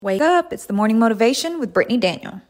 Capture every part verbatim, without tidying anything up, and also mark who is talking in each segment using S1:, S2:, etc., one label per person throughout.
S1: Wake up. It's the morning motivation with Brittany Daniel.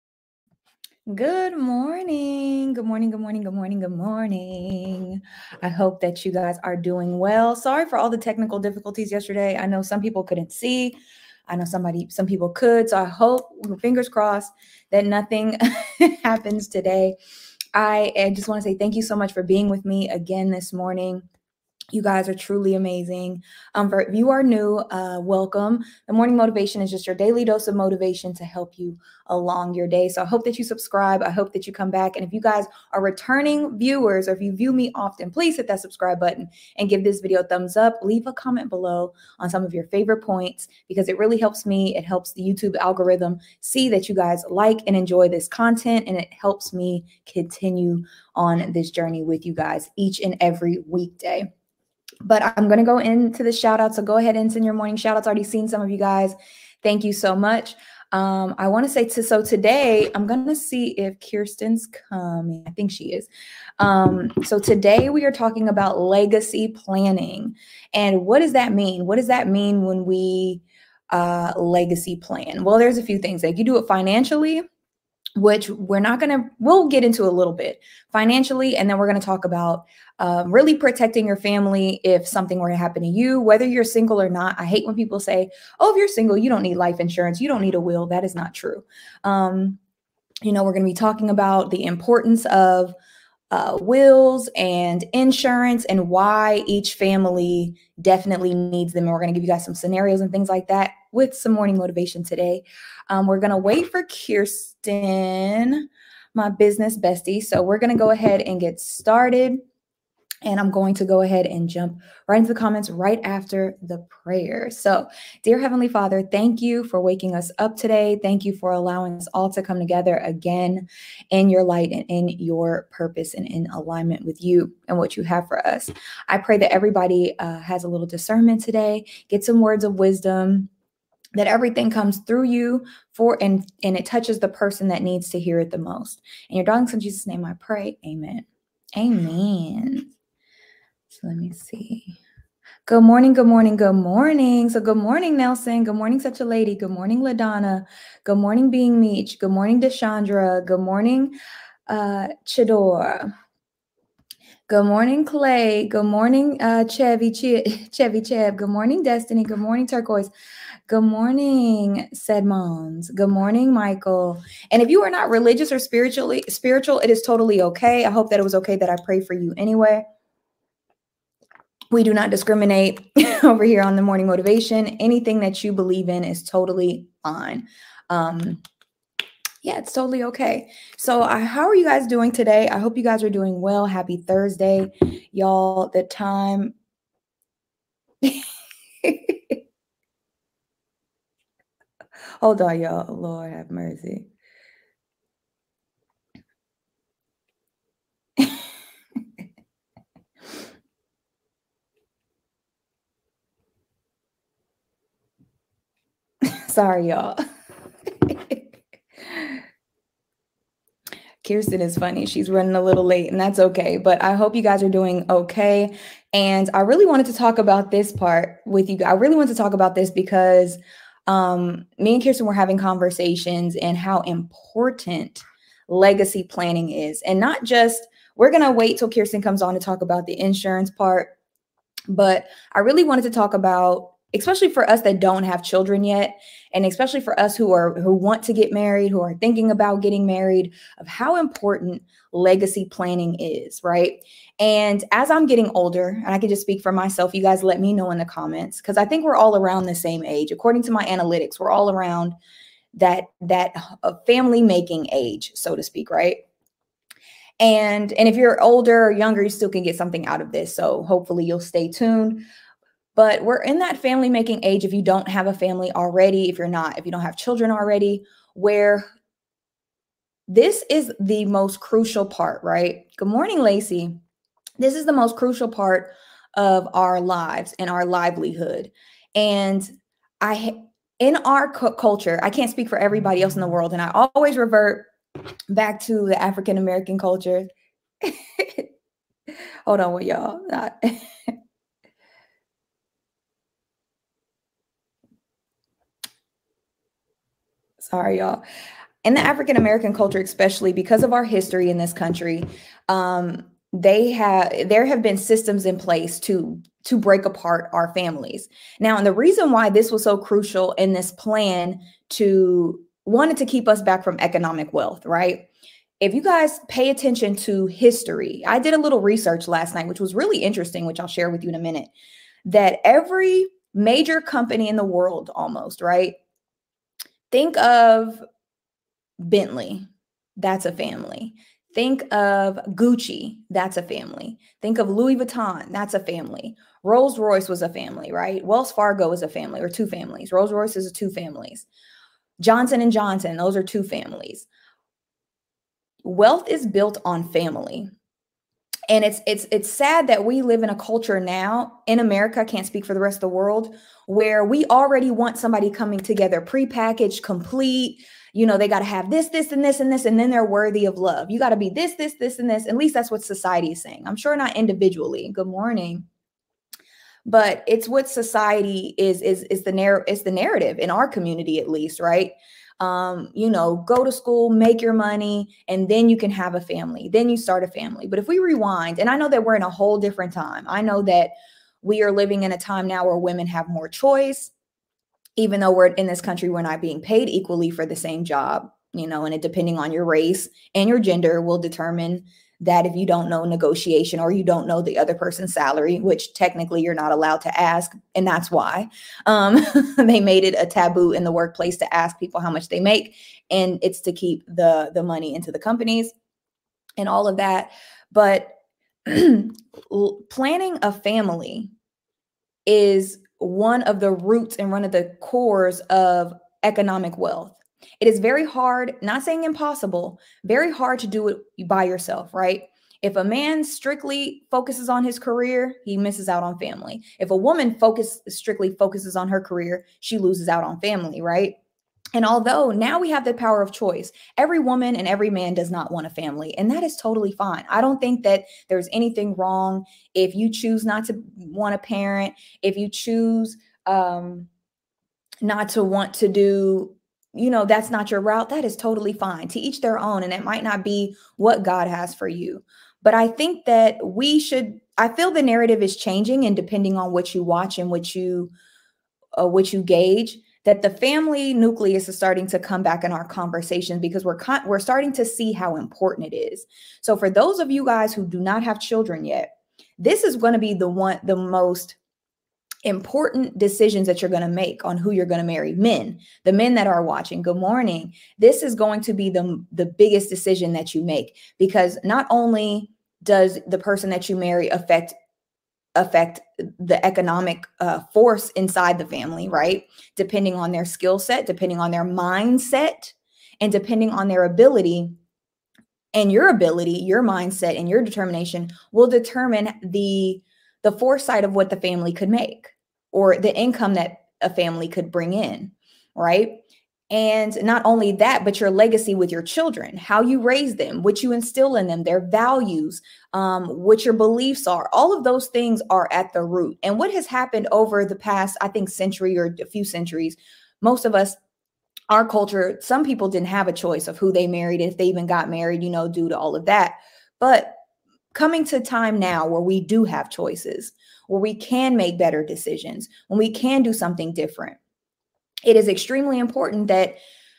S1: Good morning. Good morning. Good morning. Good morning. Good morning. I hope that you guys are doing well. Sorry for all the technical difficulties yesterday. I know some people couldn't see. I know somebody, some people could. So I hope, fingers crossed, that nothing happens today. I, I just want to say thank you so much for being with me again this morning. You guys are truly amazing. Um, for if you are new, uh, welcome. The morning motivation is just your daily dose of motivation to help you along your day. So I hope that you subscribe. I hope that you come back. And if you guys are returning viewers, or if you view me often, please hit that subscribe button and give this video a thumbs up. Leave a comment below on some of your favorite points, because it really helps me. It helps the YouTube algorithm see that you guys like and enjoy this content, and it helps me continue on this journey with you guys each and every weekday. But I'm going to go into the shout out. So go ahead and send your morning shout outs. Already seen some of you guys. Thank you so much. Um, I want to say to, so today I'm going to see if Kirsten's coming. I think she is. Um, so today we are talking about legacy planning. And what does that mean? What does that mean when we uh, legacy plan? Well, there's a few things. Like, you do it financially, which we're not going to, we'll get into a little bit financially. And then we're going to talk about um, really protecting your family if something were to happen to you, whether you're single or not. I hate when people say, oh, if you're single, you don't need life insurance. You don't need a will. That is not true. Um, you know, we're going to be talking about the importance of uh, wills and insurance and why each family definitely needs them. And we're going to give you guys some scenarios and things like that with some morning motivation today. Um, we're going to wait for Kirsten, my business bestie. So we're going to go ahead and get started. And I'm going to go ahead and jump right into the comments right after the prayer. So, dear Heavenly Father, thank you for waking us up today. Thank you for allowing us all to come together again in your light and in your purpose and in alignment with you and what you have for us. I pray that everybody uh, has a little discernment today, get some words of wisdom, that everything comes through you for and, and it touches the person that needs to hear it the most. In your darling son Jesus' name I pray. Amen. Amen. So let me see. Good morning, good morning, good morning. So good morning, Nelson. Good morning, Such a Lady. Good morning, LaDonna. Good morning, Being Meech. Good morning, Deshandra. Good morning, uh, Chidor. Good morning, Clay. Good morning, uh, Chevy, Ch- Chevy Chev. Good morning, Destiny. Good morning, Turquoise. Good morning, said moms. Good morning, Michael. And if you are not religious or spiritually spiritual, it is totally okay. I hope that it was okay that I pray for you anyway. We do not discriminate over here on the morning motivation. Anything that you believe in is totally fine. Um, yeah, it's totally okay. So uh, how are you guys doing today? I hope you guys are doing well. Happy Thursday, y'all. The time. Hold on, y'all. Lord have mercy. Sorry, y'all. Kirsten is funny. She's running a little late, and that's okay. But I hope you guys are doing okay. And I really wanted to talk about this part with you. I really want to talk about this because um, me and Kirsten were having conversations and how important legacy planning is. And not just, we're going to wait till Kirsten comes on to talk about the insurance part. But I really wanted to talk about, especially for us that don't have children yet, and especially for us who are who want to get married, who are thinking about getting married, of how important legacy planning is, right? And as I'm getting older, and I can just speak for myself, you guys let me know in the comments, because I think we're all around the same age. According to my analytics, we're all around that that uh, family making age, so to speak, right? And, and if you're older or younger, you still can get something out of this. So hopefully you'll stay tuned. But we're in that family making age, if you don't have a family already, if you're not, if you don't have children already, where this is the most crucial part, right? Good morning, Lacey. This is the most crucial part of our lives and our livelihood. And I, in our cu- culture, I can't speak for everybody else in the world, and I always revert back to the African American culture. Hold on with y'all. Sorry, y'all. In the African American culture, especially because of our history in this country, um, they have there have been systems in place to to break apart our families. Now, and the reason why this was so crucial in this plan to wanted to keep us back from economic wealth, right? If you guys pay attention to history, I did a little research last night, which was really interesting, which I'll share with you in a minute, that every major company in the world almost, right? Think of Bentley, that's a family. Think of Gucci, that's a family. Think of Louis Vuitton, that's a family. Rolls-Royce was a family, right? Wells Fargo is a family, or two families. Rolls-Royce is two families. Johnson and Johnson, those are two families. Wealth is built on family. And it's it's it's sad that we live in a culture now in America, can't speak for the rest of the world, where we already want somebody coming together prepackaged, complete. You know, they got to have this, this, and this, and this, and then they're worthy of love. You got to be this, this, this, and this. At least that's what society is saying. I'm sure not individually. Good morning. But it's what society is, is, is the narr- is the narrative in our community, at least, right? Um, you know, go to school, make your money, and then you can have a family. Then you start a family. But if we rewind, and I know that we're in a whole different time. I know that we are living in a time now where women have more choice. Even though we're in this country, we're not being paid equally for the same job, you know, and it, depending on your race and your gender will determine that if you don't know negotiation or you don't know the other person's salary, which technically you're not allowed to ask. And that's why um, they made it a taboo in the workplace to ask people how much they make. And it's to keep the, the money into the companies and all of that. But planning a family is one of the roots and one of the cores of economic wealth. It is very hard, not saying impossible, very hard to do it by yourself, right? If a man strictly focuses on his career, he misses out on family. If a woman focus strictly focuses on her career, she loses out on family, right? And although now we have the power of choice, every woman and every man does not want a family, and that is totally fine. I don't think that there's anything wrong if you choose not to want a parent, if you choose um, not to want to do, you know, that's not your route. That is totally fine. To each their own, and it might not be what God has for you. But I think that we should, I feel the narrative is changing, and depending on what you watch and what you, uh, what you gauge, that the family nucleus is starting to come back in our conversations because we're con- we're starting to see how important it is. So for those of you guys who do not have children yet, this is going to be the one, the most important decisions that you're going to make on who you're going to marry. Men, the men that are watching, good morning. This is going to be the, the biggest decision that you make, because not only does the person that you marry affect affect the economic uh, force inside the family, right? Depending on their skill set, depending on their mindset, and depending on their ability, and your ability, your mindset, and your determination will determine the, the foresight of what the family could make, or the income that a family could bring in, right? And not only that, but your legacy with your children, how you raise them, what you instill in them, their values, um, what your beliefs are. All of those things are at the root. And what has happened over the past, I think, century or a few centuries, most of us, our culture, some people didn't have a choice of who they married, if they even got married, you know, due to all of that. But coming to time now where we do have choices, where we can make better decisions, when we can do something different, it is extremely important that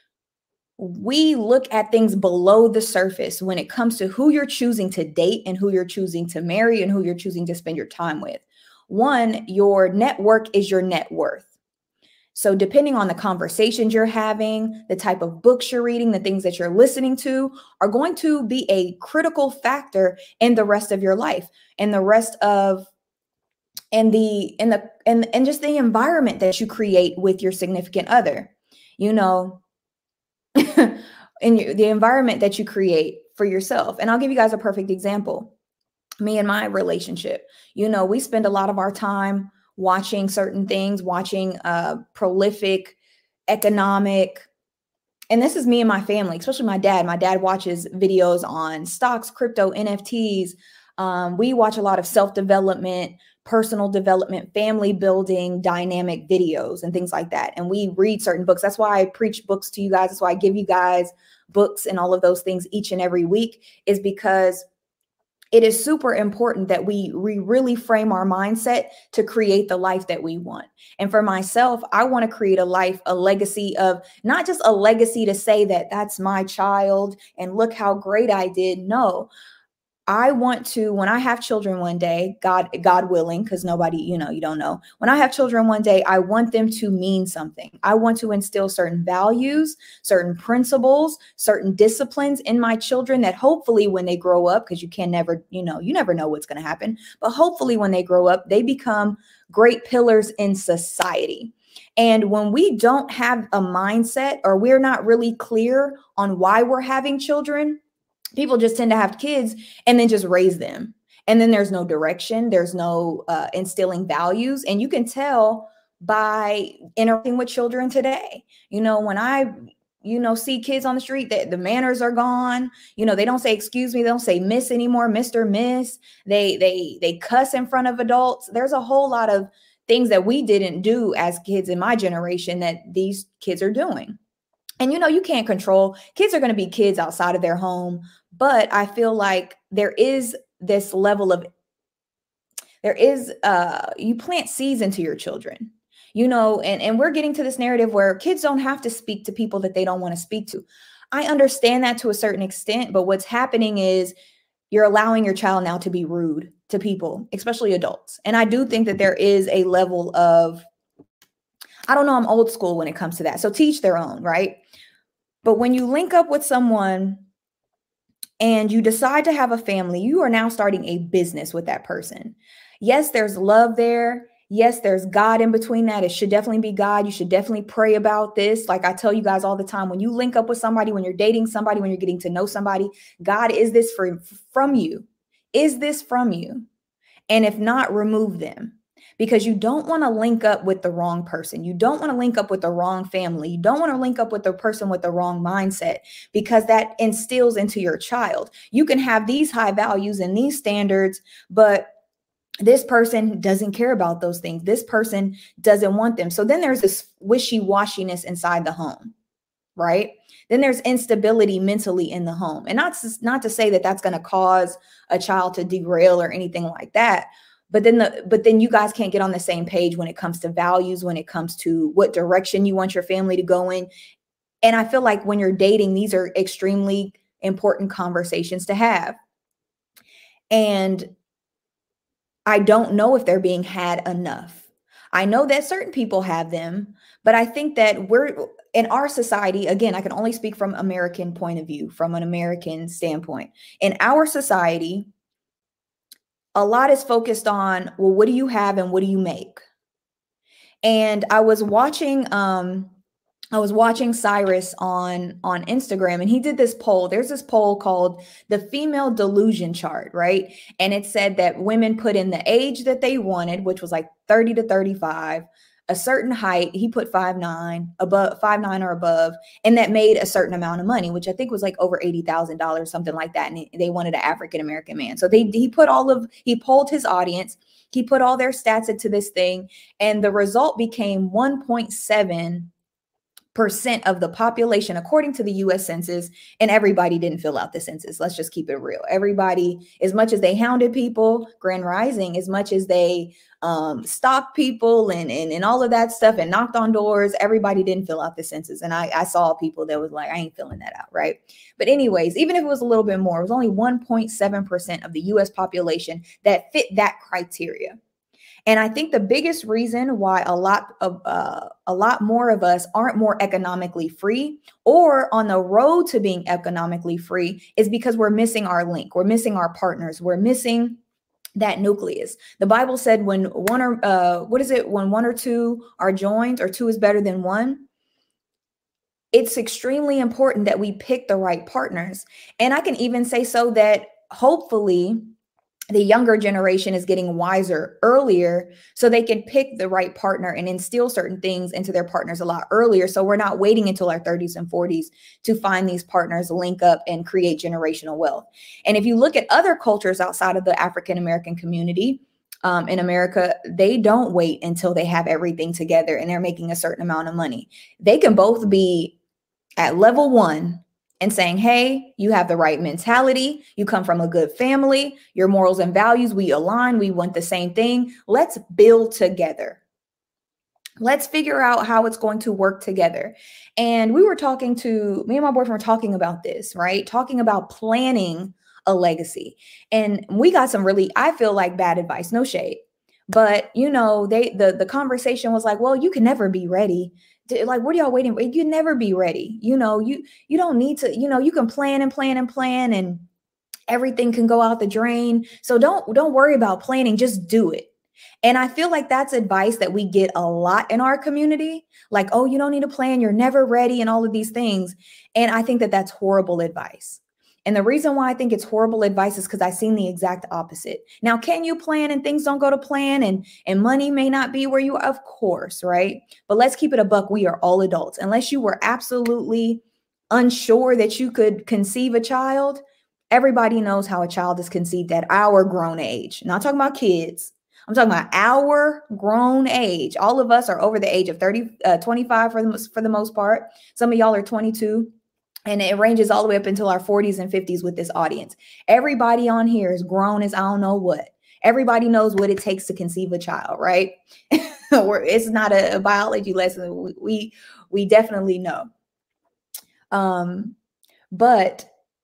S1: we look at things below the surface when it comes to who you're choosing to date and who you're choosing to marry and who you're choosing to spend your time with. One, your network is your net worth. So depending on the conversations you're having, the type of books you're reading, the things that you're listening to are going to be a critical factor in the rest of your life and the rest of and the and the and, and just the environment that you create with your significant other, you know, in your, the environment that you create for yourself. And I'll give you guys a perfect example. Me and my relationship, you know, we spend a lot of our time watching certain things, watching uh, prolific economic, and this is me and my family, especially my dad. My dad watches videos on stocks, crypto, N F Ts, Um, we watch a lot of self-development, personal development, family building, dynamic videos and things like that. And we read certain books. That's why I preach books to you guys. That's why I give you guys books and all of those things each and every week, is because it is super important that we, we really frame our mindset to create the life that we want. And for myself, I want to create a life, a legacy of not just a legacy to say that that's my child and look how great I did. No, I want to, when I have children one day, God, God willing, because nobody, you know, you don't know. When I have children one day, I want them to mean something. I want to instill certain values, certain principles, certain disciplines in my children that hopefully when they grow up, because you can never, you know, you never know what's going to happen, but hopefully when they grow up, they become great pillars in society. And when we don't have a mindset, or we're not really clear on why we're having children, people just tend to have kids and then just raise them. And then there's no direction. There's no uh, instilling values. And you can tell by interacting with children today. You know, when I, you know, see kids on the street, that the manners are gone. You know, they don't say, excuse me. They don't say miss anymore, Mister Miss. They, they, they cuss in front of adults. There's a whole lot of things that we didn't do as kids in my generation that these kids are doing. And, you know, you can't control, kids are going to be kids outside of their home. But I feel like there is this level of, there is, uh, you plant seeds into your children, you know, and, and we're getting to this narrative where kids don't have to speak to people that they don't want to speak to. I understand that to a certain extent, but what's happening is you're allowing your child now to be rude to people, especially adults. And I do think that there is a level of, I don't know, I'm old school when it comes to that. So teach their own, right? But when you link up with someone and you decide to have a family, you are now starting a business with that person. Yes, there's love there. Yes, there's God in between that. It should definitely be God. You should definitely pray about this. Like I tell you guys all the time, when you link up with somebody, when you're dating somebody, when you're getting to know somebody, God, is this for, from you? Is this from you? And if not, remove them. Because you don't want to link up with the wrong person. You don't want to link up with the wrong family. You don't want to link up with the person with the wrong mindset, because that instills into your child. You can have these high values and these standards, but this person doesn't care about those things. This person doesn't want them. So then there's this wishy-washiness inside the home, right? Then there's instability mentally in the home. And not, not to say that that's going to cause a child to derail or anything like that. But then the but then you guys can't get on the same page when it comes to values, when it comes to what direction you want your family to go in. And I feel like when you're dating, these are extremely important conversations to have. And I don't know if they're being had enough. I know that certain people have them, but I think that we're in our society, again, I can only speak from American point of view, from an American standpoint. In our society, a lot is focused on, well, what do you have and what do you make? And I was watching, um, I was watching Cyrus on, on Instagram, and he did this poll. There's this poll called the Female Delusion Chart, right? And it said that women put in the age that they wanted, which was like thirty to thirty-five, a certain height. He put five nine, above five nine or above, and that made a certain amount of money, which I think was like over eighty thousand dollars, something like that. And they wanted an African-American man. So they, he put all of, he polled his audience. He put all their stats into this thing. And the result became one point seven percent of the population, according to the U S Census. And everybody didn't fill out the census. Let's just keep it real. Everybody, as much as they hounded people, Grand Rising, as much as they um, stalked people and, and, and all of that stuff and knocked on doors, everybody didn't fill out the census. And I, I saw people that was like, I ain't filling that out, right? But anyways, even if it was a little bit more, it was only one point seven percent of the U S population that fit that criteria. And I think the biggest reason why a lot of uh, a lot more of us aren't more economically free or on the road to being economically free is because we're missing our link. We're missing our partners. We're missing that nucleus. The Bible said when one or uh, what is it? When one or two are joined, or two is better than one. It's extremely important that we pick the right partners. And I can even say so that hopefully the younger generation is getting wiser earlier so they can pick the right partner and instill certain things into their partners a lot earlier. So we're not waiting until our thirties and forties to find these partners, link up, and create generational wealth. And if you look at other cultures outside of the African American community, um, in America, they don't wait until they have everything together and they're making a certain amount of money. They can both be at level one and saying, hey, you have the right mentality. You come from a good family. Your morals and values, we align. We want the same thing. Let's build together. Let's figure out how it's going to work together. And we were talking to, me and my boyfriend were talking about this, right? Talking about planning a legacy. And we got some really, I feel like, bad advice, no shade. But, you know, they the, the conversation was like, well, you can never be ready. Like, what are y'all waiting for? You can never be ready. You know, you you don't need to, you know, you can plan and plan and plan and everything can go out the drain. So don't don't worry about planning, just do it. And I feel like that's advice that we get a lot in our community. Like, oh, you don't need to plan, you're never ready and all of these things. And I think that that's horrible advice. And the reason why I think it's horrible advice is because I've seen the exact opposite. Now, can you plan and things don't go to plan and, and money may not be where you are? Of course, right? But let's keep it a buck. We are all adults. Unless you were absolutely unsure that you could conceive a child, everybody knows how a child is conceived at our grown age. I'm not talking about kids. I'm talking about our grown age. All of us are over the age of thirty, uh, twenty-five for the, for the most part. Some of y'all are twenty-two. And it ranges all the way up until our forties and fifties with this audience. Everybody on here is grown as I don't know what. Everybody knows what it takes to conceive a child, right? It's not a, a biology lesson. We, we definitely know. Um, but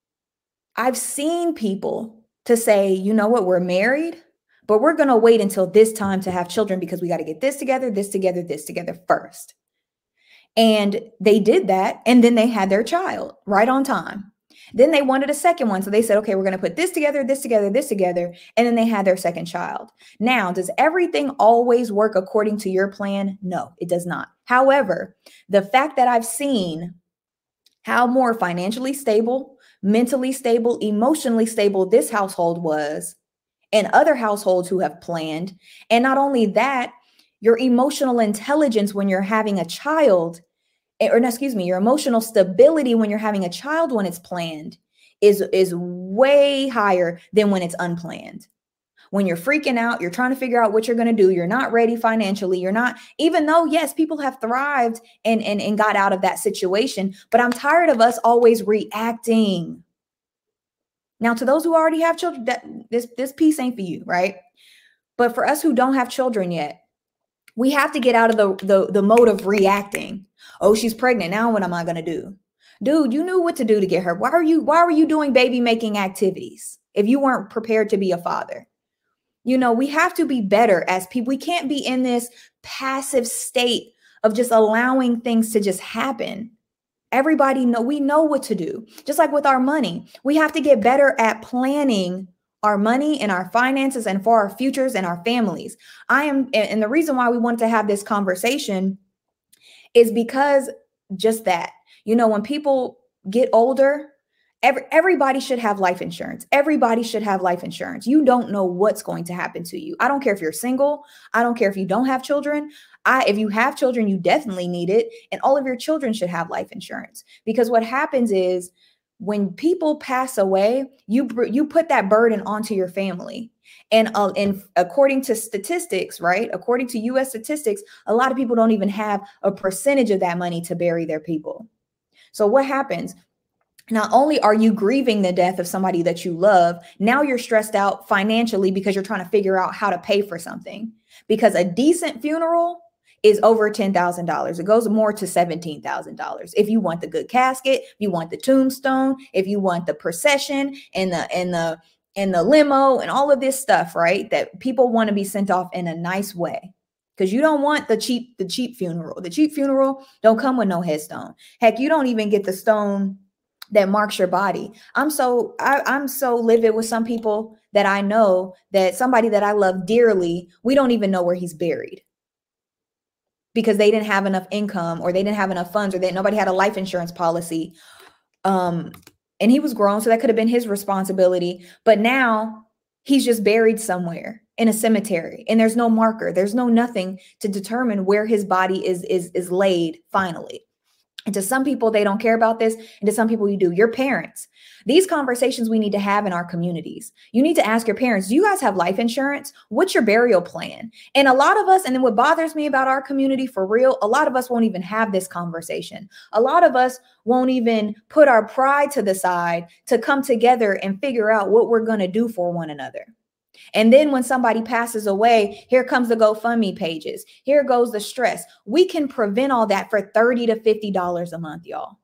S1: I've seen people to say, you know what, we're married, but we're going to wait until this time to have children because we got to get this together, this together, this together first. And they did that. And then they had their child right on time. Then they wanted a second one. So they said, okay, we're going to put this together, this together, this together. And then they had their second child. Now, does everything always work according to your plan? No, it does not. However, the fact that I've seen how more financially stable, mentally stable, emotionally stable this household was and other households who have planned. And not only that, your emotional intelligence when you're having a child, or no, excuse me, your emotional stability when you're having a child when it's planned is, is way higher than when it's unplanned. When you're freaking out, you're trying to figure out what you're going to do. You're not ready financially. You're not, even though, yes, people have thrived and, and, and got out of that situation. But I'm tired of us always reacting. Now, to those who already have children, that this, this piece ain't for you, right? But for us who don't have children yet, we have to get out of the, the, the mode of reacting. Oh, she's pregnant. Now what am I going to do? Dude, you knew what to do to get her. Why are you, why were you doing baby making activities if you weren't prepared to be a father? You know, we have to be better as people. We can't be in this passive state of just allowing things to just happen. Everybody know, we know what to do. Just like with our money, we have to get better at planning our money and our finances and for our futures and our families. I am, and the reason why we wanted to have this conversation is because just that, you know, when people get older, every, everybody should have life insurance. Everybody should have life insurance. You don't know what's going to happen to you. I don't care if you're single. I don't care if you don't have children. I, if you have children, you definitely need it. And all of your children should have life insurance, because what happens is, when people pass away, you you put that burden onto your family. And, uh, and according to statistics, right, according to U S statistics, a lot of people don't even have a percentage of that money to bury their people. So what happens? Not only are you grieving the death of somebody that you love, now you're stressed out financially because you're trying to figure out how to pay for something. Because a decent funeral is over ten thousand dollars. It goes more to seventeen thousand dollars. If you want the good casket, if you want the tombstone, if you want the procession and the, and the, and the limo and all of this stuff, right? That people want to be sent off in a nice way. Because you don't want the cheap, the cheap funeral. The cheap funeral don't come with no headstone. Heck, you don't even get the stone that marks your body. I'm so, I, I'm so livid with some people that I know, that somebody that I love dearly, we don't even know where he's buried, because they didn't have enough income, or they didn't have enough funds, or that nobody had a life insurance policy. Um, and he was grown, so that could have been his responsibility. But now He's just buried somewhere in a cemetery, and there's no marker. There's no nothing to determine where his body is, is, is laid finally. And to some people, they don't care about this. And to some people, you do. Your parents. These conversations we need to have in our communities. You need to ask your parents, do you guys have life insurance? What's your burial plan? And a lot of us, and then what bothers me about our community for real, a lot of us won't even have this conversation. A lot of us won't even put our pride to the side to come together and figure out what we're going to do for one another. And then when somebody passes away, here comes the GoFundMe pages. Here goes the stress. We can prevent all that for thirty to fifty dollars a month, y'all.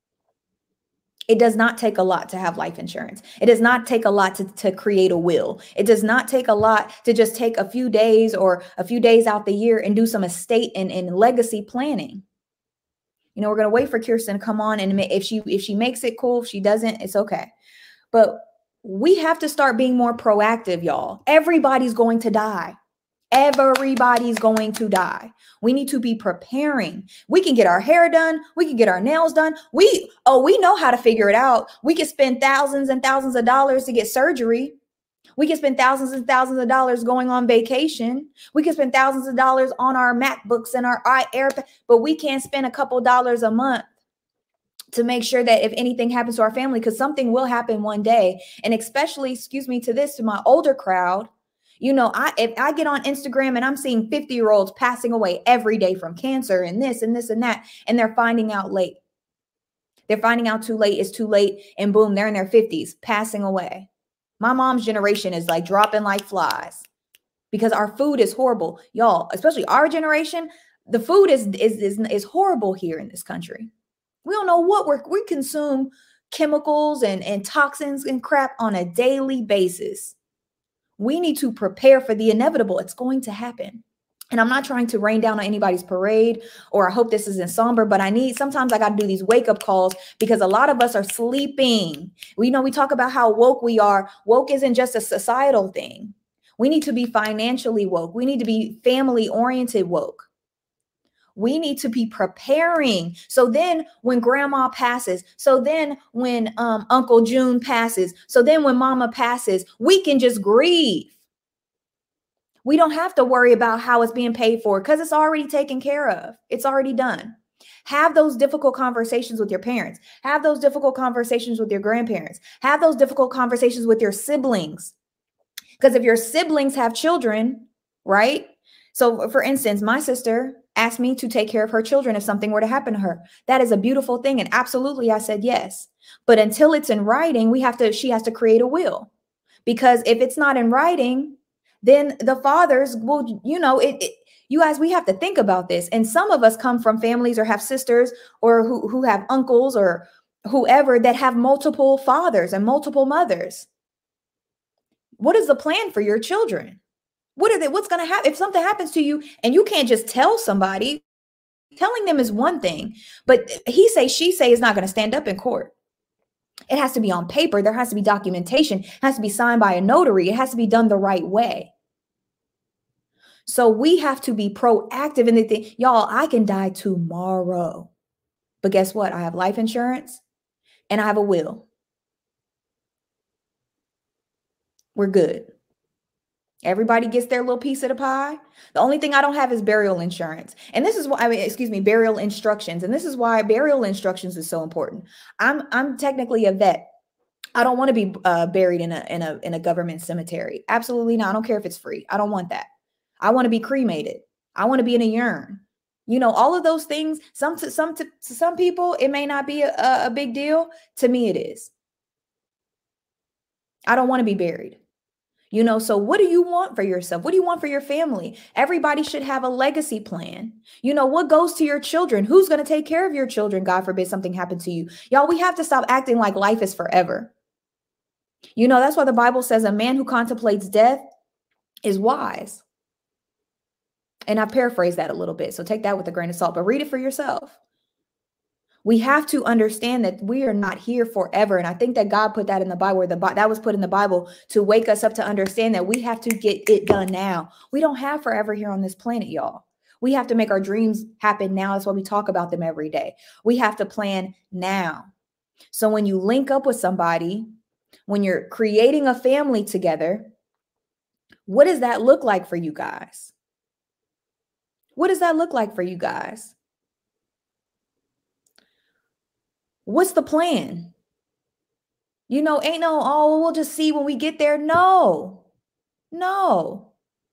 S1: It does not take a lot to have life insurance. It does not take a lot to, to create a will. It does not take a lot to just take a few days or a few days out the year and do some estate and, and legacy planning. You know, we're going to wait for Kirsten to come on, and if she if she makes it, cool. If she doesn't, it's okay. But we have to start being more proactive, y'all. Everybody's going to die. Everybody's going to die. We need to be preparing. We can get our hair done. We can get our nails done. We, oh, we know how to figure it out. We can spend thousands and thousands of dollars to get surgery. We can spend thousands and thousands of dollars going on vacation. We can spend thousands of dollars on our MacBooks and our iPad, but we can't spend a couple dollars a month to make sure that if anything happens to our family, because something will happen one day. And especially, excuse me, to this, to my older crowd, you know, I if I get on Instagram and I'm seeing fifty year olds passing away every day from cancer and this and this and that, and they're finding out late. They're finding out too late. It's too late. And boom, they're in their fifties passing away. My mom's generation is like dropping like flies because our food is horrible. Y'all, especially our generation, the food is, is, is, is horrible here in this country. We don't know what we're, we consume chemicals and, and toxins and crap on a daily basis. We need to prepare for the inevitable. It's going to happen. And I'm not trying to rain down on anybody's parade, or I hope this isn't somber, but I need, sometimes I got to do these wake up calls because a lot of us are sleeping. We know we talk about how woke we are. Woke isn't just a societal thing. We need to be financially woke. We need to be family oriented woke. We need to be preparing. So then when grandma passes, so then when um, Uncle June passes, so then when mama passes, we can just grieve. We don't have to worry about how it's being paid for because it's already taken care of. It's already done. Have those difficult conversations with your parents. Have those difficult conversations with your grandparents. Have those difficult conversations with your siblings. Because if your siblings have children, right? So for instance, my sister asked me to take care of her children if something were to happen to her. That is a beautiful thing. And absolutely, I said yes. But until it's in writing, we have to, she has to create a will. Because if it's not in writing, then the fathers will, you know, it, it you guys, we have to think about this. And some of us come from families or have sisters or who, who have uncles or whoever that have multiple fathers and multiple mothers. What is the plan for your children? What are they, what's going to happen if something happens to you and you can't just tell somebody? Telling them is one thing, but he say, she say is not going to stand up in court. It has to be on paper. There has to be documentation. It has to be signed by a notary. It has to be done the right way. So we have to be proactive in the thing. Y'all, I can die tomorrow, but guess what? I have life insurance and I have a will. We're good. Everybody gets their little piece of the pie. The only thing I don't have is burial insurance. And this is why, I mean, excuse me, burial instructions. And this is why burial instructions is so important. I'm, I'm technically a vet. I don't want to be uh, buried in a, in a, in a government cemetery. Absolutely not. I don't care if it's free. I don't want that. I want to be cremated. I want to be in a urn. You know, all of those things, some, to some, to, to some people, it may not be a, a big deal. To me, it is. I don't want to be buried. You know, so what do you want for yourself? What do you want for your family? Everybody should have a legacy plan. You know, what goes to your children? Who's going to take care of your children? God forbid something happened to you. Y'all, we have to stop acting like life is forever. You know, that's why the Bible says a man who contemplates death is wise. And I paraphrase that a little bit. So take that with a grain of salt, but read it for yourself. We have to understand that we are not here forever. And I think that God put that in the Bible, where the that was put in the Bible to wake us up to understand that we have to get it done now. We don't have forever here on this planet, y'all. We have to make our dreams happen now. That's why we talk about them every day. We have to plan now. So when you link up with somebody, when you're creating a family together, What does that look like for you guys? What does that look like for you guys? What's the plan? You know, ain't no, oh, we'll just see when we get there. No, no.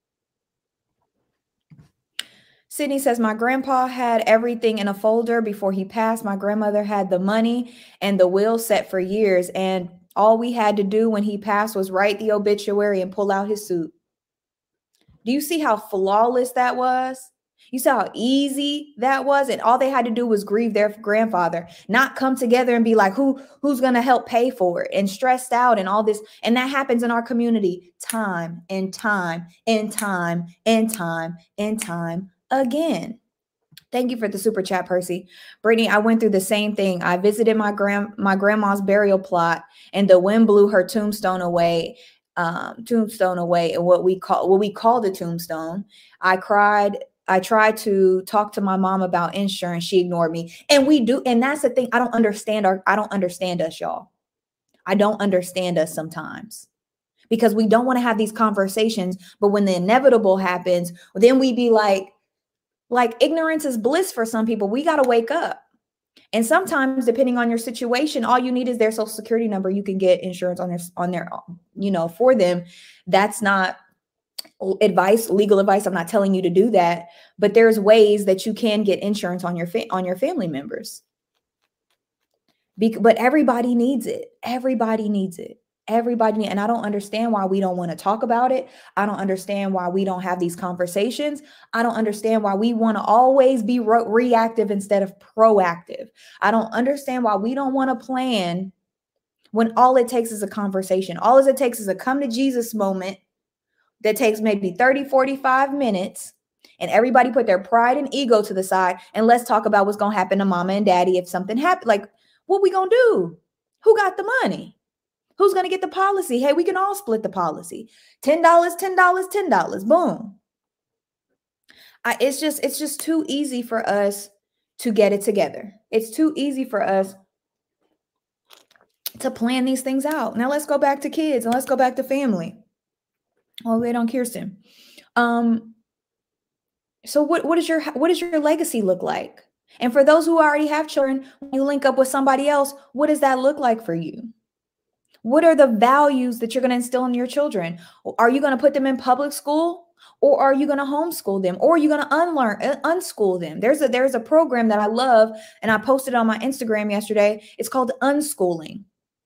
S1: Sydney says, my grandpa had everything in a folder before he passed. My grandmother had the money and the will set for years. And all we had to do when he passed was write the obituary and pull out his suit. Do you see how flawless that was? You saw how easy that was. And all they had to do was grieve their grandfather, not come together and be like, who, who's going to help pay for it, and stressed out and all this. And that happens in our community time and time and time and time and time again. Thank you for the super chat, Percy. Brittany, I went through the same thing. I visited my grand my grandma's burial plot, and the wind blew her tombstone away. Um, tombstone away, and what we call what we call the tombstone. I cried. I tried to talk to my mom about insurance. She ignored me. And we do. And that's the thing. I don't understand our, I don't understand us, y'all. I don't understand us sometimes because we don't want to have these conversations. But when the inevitable happens, then we be like, like ignorance is bliss for some people. We got to wake up. And sometimes, depending on your situation, all you need is their social security number. You can get insurance on their, on their, you know, for them. That's not advice, legal advice. I'm not telling you to do that, but there's ways that you can get insurance on your, fa- on your family members. Be- but everybody needs it. Everybody needs it. Everybody. And I don't understand why we don't want to talk about it. I don't understand why we don't have these conversations. I don't understand why we want to always be re- reactive instead of proactive. I don't understand why we don't want to plan when all it takes is a conversation. All it takes is a come to Jesus moment that takes maybe thirty, forty-five minutes, and everybody put their pride and ego to the side. And let's talk about what's going to happen to mama and daddy if something happens. Like, what we going to do? Who got the money? Who's going to get the policy? Hey, we can all split the policy. ten dollars, ten dollars, ten dollars. Boom. I, it's just, it's just too easy for us to get it together. It's too easy for us to plan these things out. Now let's go back to kids and let's go back to family. Oh, wait on Kirsten. Um, so what, what is your, what does your legacy look like? And for those who already have children, when you link up with somebody else, what does that look like for you? What are the values that you're going to instill in your children? Are you going to put them in public school, or are you going to homeschool them, or are you going to unlearn, uh, unschool them? There's a, there's a program that I love, and I posted on my Instagram yesterday. It's called Unschooling.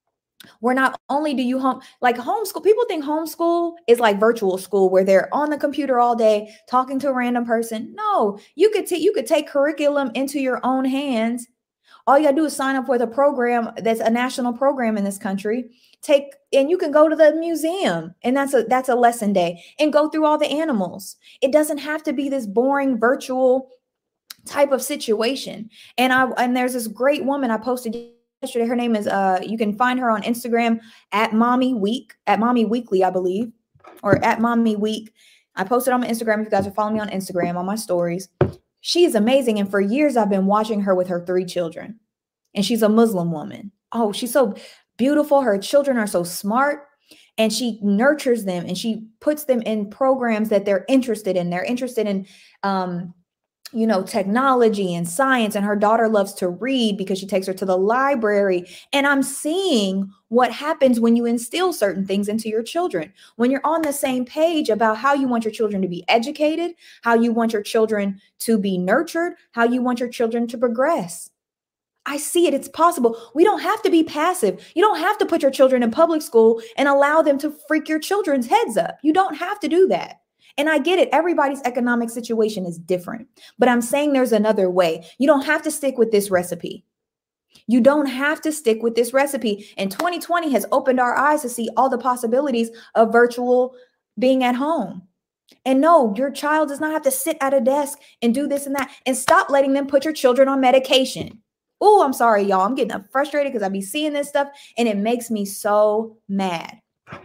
S1: Where not only do you home like homeschool, people think homeschool is like virtual school where they're on the computer all day talking to a random person. No, you could take you could take curriculum into your own hands. All you gotta do is sign up with a program that's a national program in this country. Take and you can go to the museum, and that's a that's a lesson day, and go through all the animals. It doesn't have to be this boring virtual type of situation. And I and there's this great woman I posted yesterday. Her name is uh you can find her on Instagram at Mommy Week, at Mommy Weekly, I believe, or at Mommy Week. I posted on my Instagram. If you guys are following me on Instagram on my stories, she is amazing. And for years I've been watching her with her three children, and she's a Muslim woman. Oh, she's so beautiful. Her children are so smart, and she nurtures them, and she puts them in programs that they're interested in. They're interested in um you know, technology and science. And her daughter loves to read because she takes her to the library. And I'm seeing what happens when you instill certain things into your children. When you're on the same page about how you want your children to be educated, how you want your children to be nurtured, how you want your children to progress. I see it. It's possible. We don't have to be passive. You don't have to put your children in public school and allow them to freak your children's heads up. You don't have to do that. And I get it. Everybody's economic situation is different, but I'm saying there's another way. You don't have to stick with this recipe. You don't have to stick with this recipe. And twenty twenty has opened our eyes to see all the possibilities of virtual being at home. And no, your child does not have to sit at a desk and do this and that. And stop letting them put your children on medication. Oh, I'm sorry, y'all. I'm getting frustrated because I be seeing this stuff and it makes me so mad.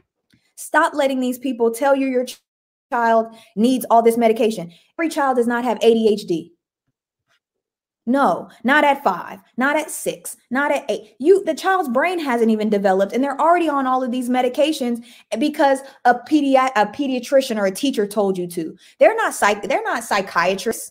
S1: Stop letting these people tell you your child needs all this medication. Every child does not have A D H D. No, not at five, not at six, not at eight. You, the child's brain hasn't even developed, and they're already on all of these medications because a pedi a pediatrician or a teacher told you to. They're not psych. They're not psychiatrists.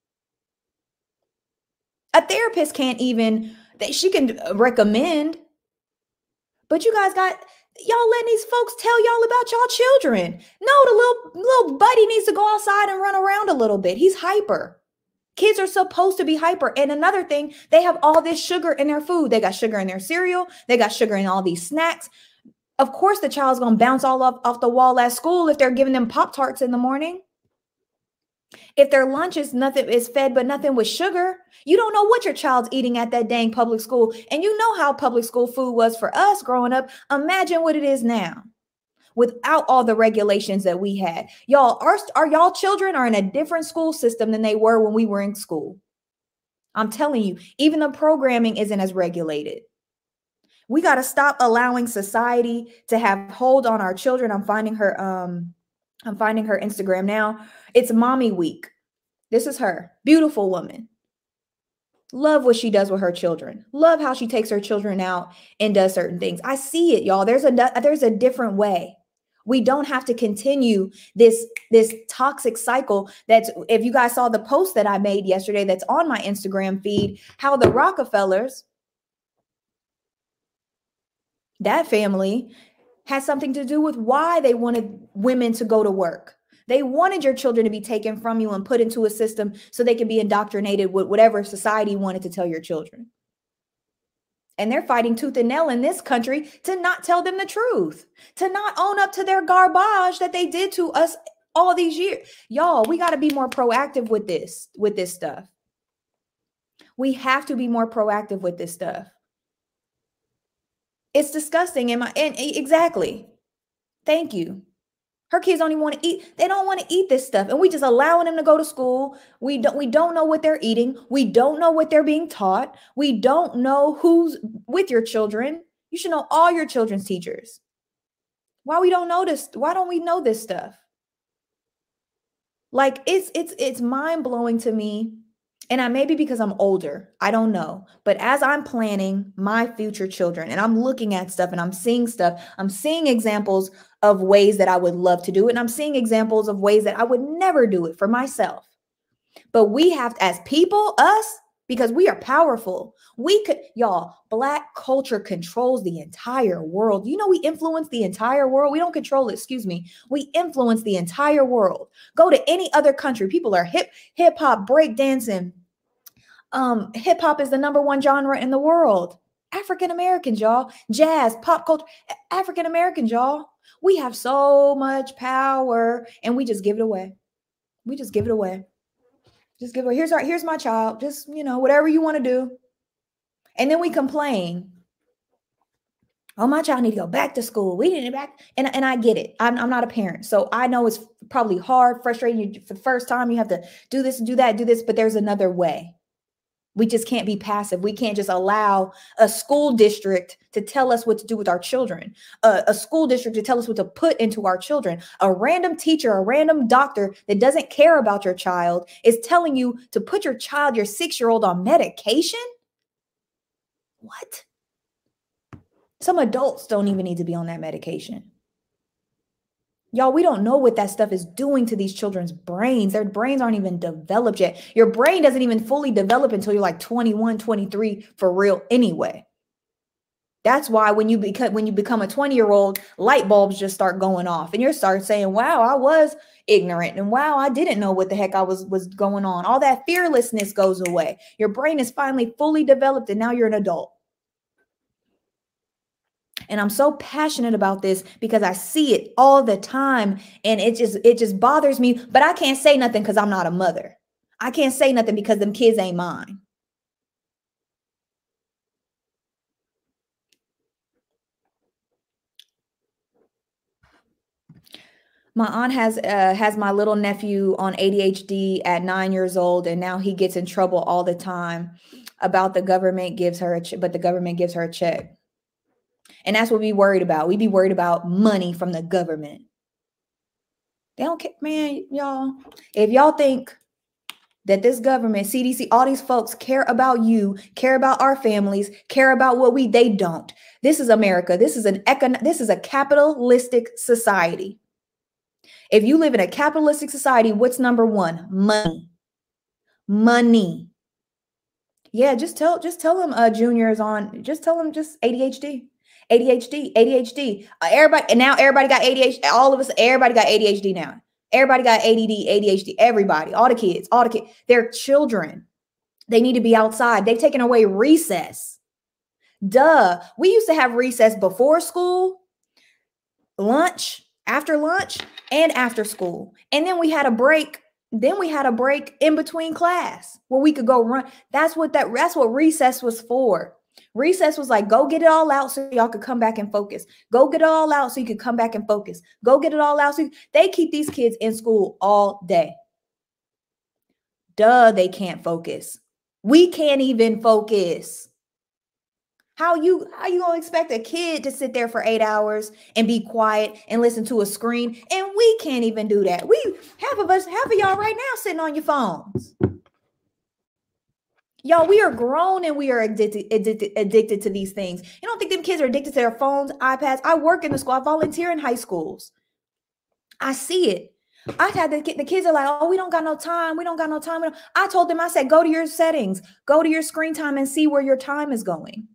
S1: A therapist can't even. She can recommend, but you guys got y'all letting these folks tell y'all about y'all children. No, the little little buddy needs to go outside and run around a little bit. He's hyper. Kids are supposed to be hyper. And another thing, they have all this sugar in their food. They got sugar in their cereal. They got sugar in all these snacks. Of course, the child's going to bounce all off, off the wall at school if they're giving them Pop-Tarts in the morning. If their lunch is nothing is fed, but nothing with sugar, you don't know what your child's eating at that dang public school. And you know how public school food was for us growing up. Imagine what it is now. Without all the regulations that we had. Y'all, our, our y'all children are in a different school system than they were when we were in school. I'm telling you, even the programming isn't as regulated. We got to stop allowing society to have hold on our children. I'm finding her, um, I'm finding her Instagram now. It's Mommy Week. This is her. Beautiful woman. Love what she does with her children. Love how she takes her children out and does certain things. I see it, y'all. There's a there's a different way. We don't have to continue this, this toxic cycle. That's, if you guys saw the post that I made yesterday, that's on my Instagram feed, how the Rockefellers, that family has something to do with why they wanted women to go to work. They wanted your children to be taken from you and put into a system so they could be indoctrinated with whatever society wanted to tell your children. And they're fighting tooth and nail in this country to not tell them the truth, to not own up to their garbage that they did to us all these years. Y'all, we got to be more proactive with this, with this stuff. We have to be more proactive with this stuff. It's disgusting. And my, and exactly. Thank you. Her kids don't even want to eat. They don't want to eat this stuff. And we just allowing them to go to school. We don't, we don't know what they're eating. We don't know what they're being taught. We don't know who's with your children. You should know all your children's teachers. Why we don't know this? Why don't we know this stuff? Like it's, it's, it's mind blowing to me. And I maybe because I'm older, I don't know. But as I'm planning my future children and I'm looking at stuff and I'm seeing stuff, I'm seeing examples of ways that I would love to do it. And I'm seeing examples of ways that I would never do it for myself. But we have to, as people, us, because we are powerful. We could, y'all, Black culture controls the entire world. You know, we influence the entire world. We don't control it, excuse me. We influence the entire world. Go to any other country. People are hip, hip hop, break dancing. Um, hip hop is the number one genre in the world. African Americans, y'all. Jazz, pop culture, African Americans, y'all. We have so much power and we just give it away. We just give it away. Just give it away. Here's our, here's my child. Just, you know, whatever you want to do. And then we complain. Oh, my child need to go back to school. We need to back. And, and I get it. I'm, I'm not a parent. So I know it's probably hard, frustrating you for the first time. You have to do this, do that, do this, but there's another way. We just can't be passive. We can't just allow a school district to tell us what to do with our children, a, a school district to tell us what to put into our children. A random teacher, a random doctor that doesn't care about your child is telling you to put your child, your six-year-old, on medication? What? Some adults don't even need to be on that medication. Y'all, we don't know what that stuff is doing to these children's brains. Their brains aren't even developed yet. Your brain doesn't even fully develop until you're like twenty-one, twenty-three for real anyway. That's why when you become when you become a twenty-year-old, light bulbs just start going off and you start saying, wow, I was ignorant. And wow, I didn't know what the heck I was, was going on. All that fearlessness goes away. Your brain is finally fully developed and now you're an adult. And I'm so passionate about this because I see it all the time. And it just, it just bothers me, but I can't say nothing because I'm not a mother. I can't say nothing because them kids ain't mine. My aunt has, uh, has my little nephew on A D H D at nine years old. And now he gets in trouble all the time about the government gives her a check, but the government gives her a check. And that's what we worried about. We be worried about money from the government. They don't care, man, y'all. If y'all think that this government, C D C, all these folks care about you, care about our families, care about what we, they don't. This is America. This is an econ, this is a capitalistic society. If you live in a capitalistic society, what's number one? Money. Money. Yeah, just tell, just tell them uh, Junior is on, just tell them just A D H D. A D H D, A D H D. Uh, everybody, and now everybody got A D H D. All of us, everybody got A D H D now. Everybody got A D D, A D H D. Everybody, all the kids, all the kids. They're children. They need to be outside. They've taken away recess. Duh. We used to have recess before school, lunch, after lunch, and after school. And then we had a break. Then we had a break in between class where we could go run. That's what that, that's what recess was for. Recess was like, go get it all out so y'all could come back and focus. Go get it all out so you could come back and focus. Go get it all out. So you, they keep these kids in school all day. Duh, they can't focus. We can't even focus. How you, how you gonna expect a kid to sit there for eight hours and be quiet and listen to a screen? And we can't even do that. We, half of us, half of y'all right now sitting on your phones. Y'all, we are grown and we are addicted, addicted, addicted to these things. You don't think them kids are addicted to their phones, iPads? I work in the school. I volunteer in high schools. I see it. I've had the, the kids are like, oh, we don't got no time. We don't got no time. I told them, I said, go to your settings, go to your screen time and see where your time is going.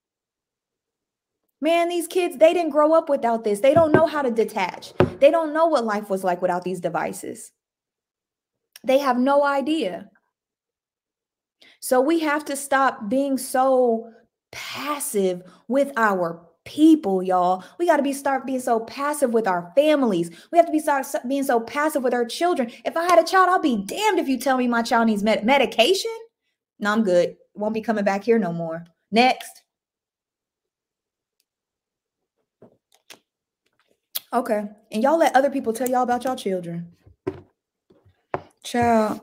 S1: Man, these kids, they didn't grow up without this. They don't know how to detach. They don't know what life was like without these devices. They have no idea. So we have to stop being so passive with our people, y'all. We got to be start being so passive with our families. We have to be start being so passive with our children. If I had a child, I'll be damned if you tell me my child needs med- medication. No, I'm good. Won't be coming back here no more. Next. Okay. And y'all let other people tell y'all about y'all children. Child.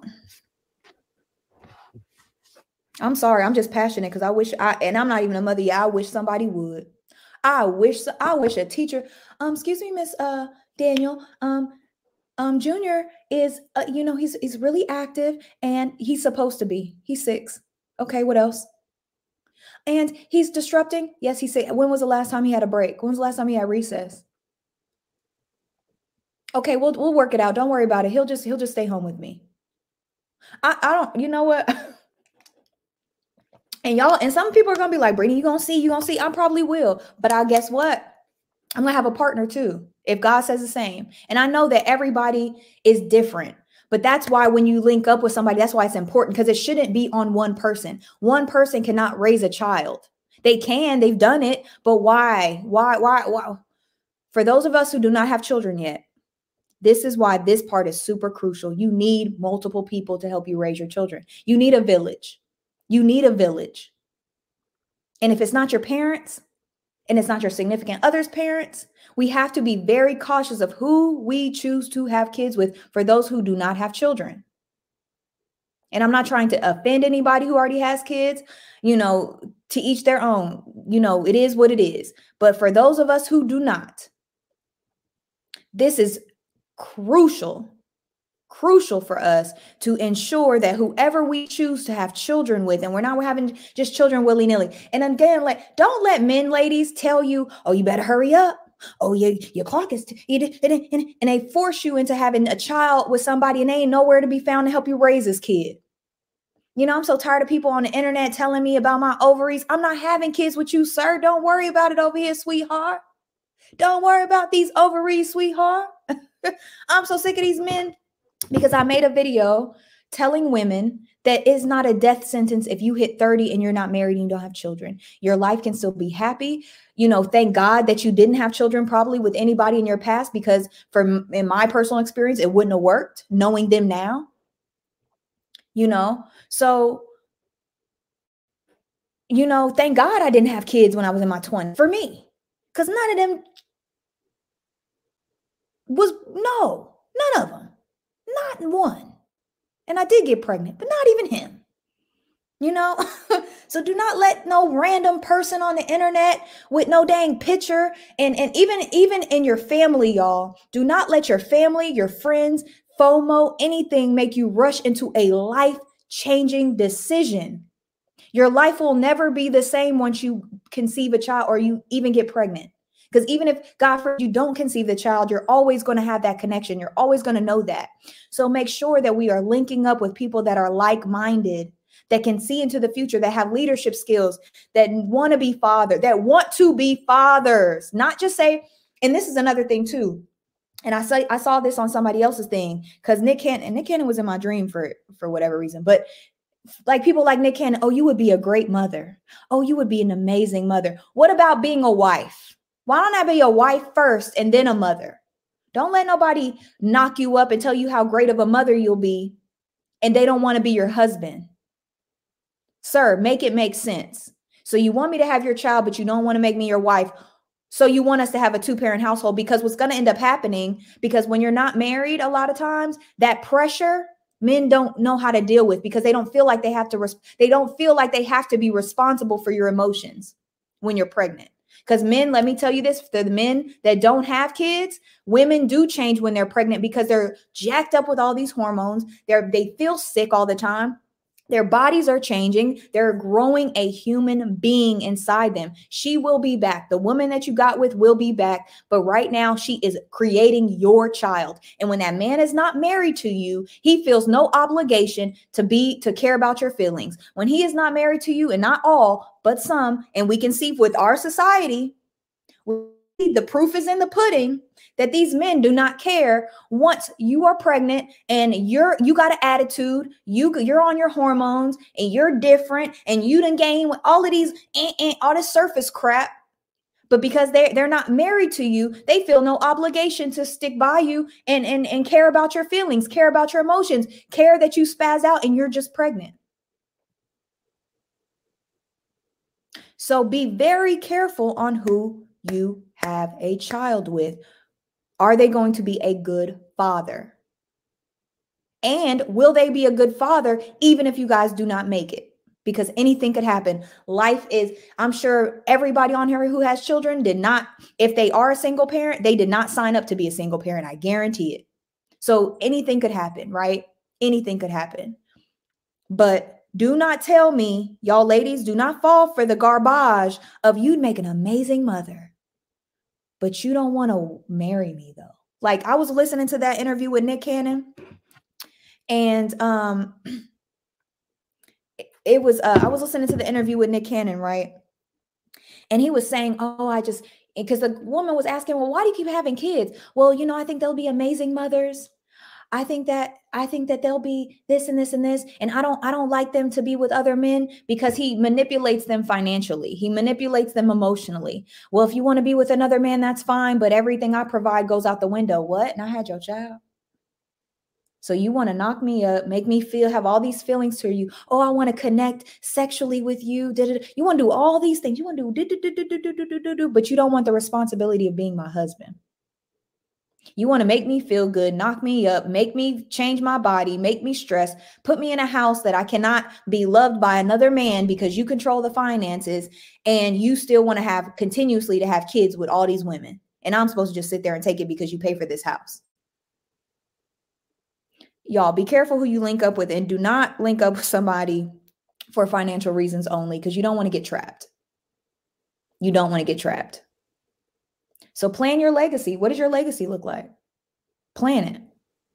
S1: I'm sorry. I'm just passionate because I wish I, and I'm not even a mother yet. I wish somebody would. I wish, I wish a teacher, um, excuse me, Miss uh, Daniel, um, um, Junior is, uh, you know, he's, he's really active and he's supposed to be, he's six. Okay. What else? And he's disrupting. Yes. He said, when was the last time he had a break? When was the last time he had recess? Okay. We'll, we'll work it out. Don't worry about it. He'll just, he'll just stay home with me. I, I don't, you know what? And y'all, and some people are going to be like, Brittany, you going to see, you going to see. I probably will. But I guess what? I'm going to have a partner too, if God says the same. And I know that everybody is different. But that's why when you link up with somebody, that's why it's important, because it shouldn't be on one person. One person cannot raise a child. They can, they've done it. But why? Why? Why? Why? For those of us who do not have children yet, this is why this part is super crucial. You need multiple people to help you raise your children. You need a village. You need a village. And if it's not your parents and it's not your significant other's parents, we have to be very cautious of who we choose to have kids with for those who do not have children. And I'm not trying to offend anybody who already has kids, you know, to each their own. You know, it is what it is. But for those of us who do not, this is crucial. Crucial for us to ensure that whoever we choose to have children with, and we're not having just children willy-nilly. And again, like, don't let men, ladies, tell you, oh, you better hurry up. Oh, your, your clock is, t- and, and, and they force you into having a child with somebody and they ain't nowhere to be found to help you raise this kid. You know, I'm so tired of people on the internet telling me about my ovaries. I'm not having kids with you, sir. Don't worry about it over here, sweetheart. Don't worry about these ovaries, sweetheart. I'm so sick of these men. Because I made a video telling women that it's not a death sentence if you hit thirty and you're not married and you don't have children. Your life can still be happy. You know, thank God that you didn't have children probably with anybody in your past, because from in my personal experience, it wouldn't have worked knowing them now. You know, so, you know, thank God I didn't have kids when I was in my twenties for me, because none of them was, no, none of them. Not one. And I did get pregnant, but not even him. You know, so do not let no random person on the internet with no dang picture, and, and even, even in your family, y'all, do not let your family, your friends FOMO, anything make you rush into a life-changing decision. Your life will never be the same once you conceive a child or you even get pregnant. Because even if, God forbid, you don't conceive the child, you're always going to have that connection. You're always going to know that. So make sure that we are linking up with people that are like-minded, that can see into the future, that have leadership skills, that want to be father, that want to be fathers, not just say, and this is another thing too. And I say, I saw this on somebody else's thing because Nick Cannon, and Nick Cannon was in my dream for, for whatever reason, but like people like Nick Cannon, oh, you would be a great mother. Oh, you would be an amazing mother. What about being a wife? Why don't I be a wife first and then a mother? Don't let nobody knock you up and tell you how great of a mother you'll be, and they don't want to be your husband. Sir, make it make sense. So you want me to have your child, but you don't want to make me your wife. So you want us to have a two-parent household, because what's going to end up happening, because when you're not married, a lot of times that pressure, men don't know how to deal with, because they don't feel like they have to, they don't feel like they have to be responsible for your emotions when you're pregnant. Because men, let me tell you this, for the men that don't have kids, women do change when they're pregnant because they're jacked up with all these hormones. They're, they feel sick all the time. Their bodies are changing. They're growing a human being inside them. She will be back. The woman that you got with will be back. But right now she is creating your child. And when that man is not married to you, he feels no obligation to be, to care about your feelings. When he is not married to you, and not all, but some, and we can see with our society, the proof is in the pudding that these men do not care once you are pregnant and you're you got an attitude, you you're on your hormones and you're different and you done gain with all of these eh, eh, all this surface crap. But because they they're not married to you, they feel no obligation to stick by you and and and care about your feelings, care about your emotions, care that you spaz out and you're just pregnant. So be very careful on who you have a child with. Are they going to be a good father? And will they be a good father even if you guys do not make it? Because anything could happen. Life is, I'm sure everybody on here who has children did not, if they are a single parent, they did not sign up to be a single parent. I guarantee it. So anything could happen, right? Anything could happen. But do not tell me, y'all ladies, do not fall for the garbage of you'd make an amazing mother, but you don't want to marry me though. Like I was listening to that interview with Nick Cannon, and um, it was, uh, I was listening to the interview with Nick Cannon, right? And he was saying, oh, I just, because the woman was asking, well, why do you keep having kids? Well, you know, I think they'll be amazing mothers. I think that, I think that they'll be this and this and this. And I don't, I don't like them to be with other men because he manipulates them financially. He manipulates them emotionally. Well, if you want to be with another man, that's fine. But everything I provide goes out the window. What? And I had your child. So you want to knock me up, make me feel, have all these feelings to you. Oh, I want to connect sexually with you. You want to do all these things. You want to do, but you don't want the responsibility of being my husband. You want to make me feel good, knock me up, make me change my body, make me stress, put me in a house that I cannot be loved by another man because you control the finances, and you still want to have continuously to have kids with all these women. And I'm supposed to just sit there and take it because you pay for this house. Y'all be careful who you link up with, and do not link up with somebody for financial reasons only, because you don't want to get trapped. You don't want to get trapped. So plan your legacy. What does your legacy look like? Plan it.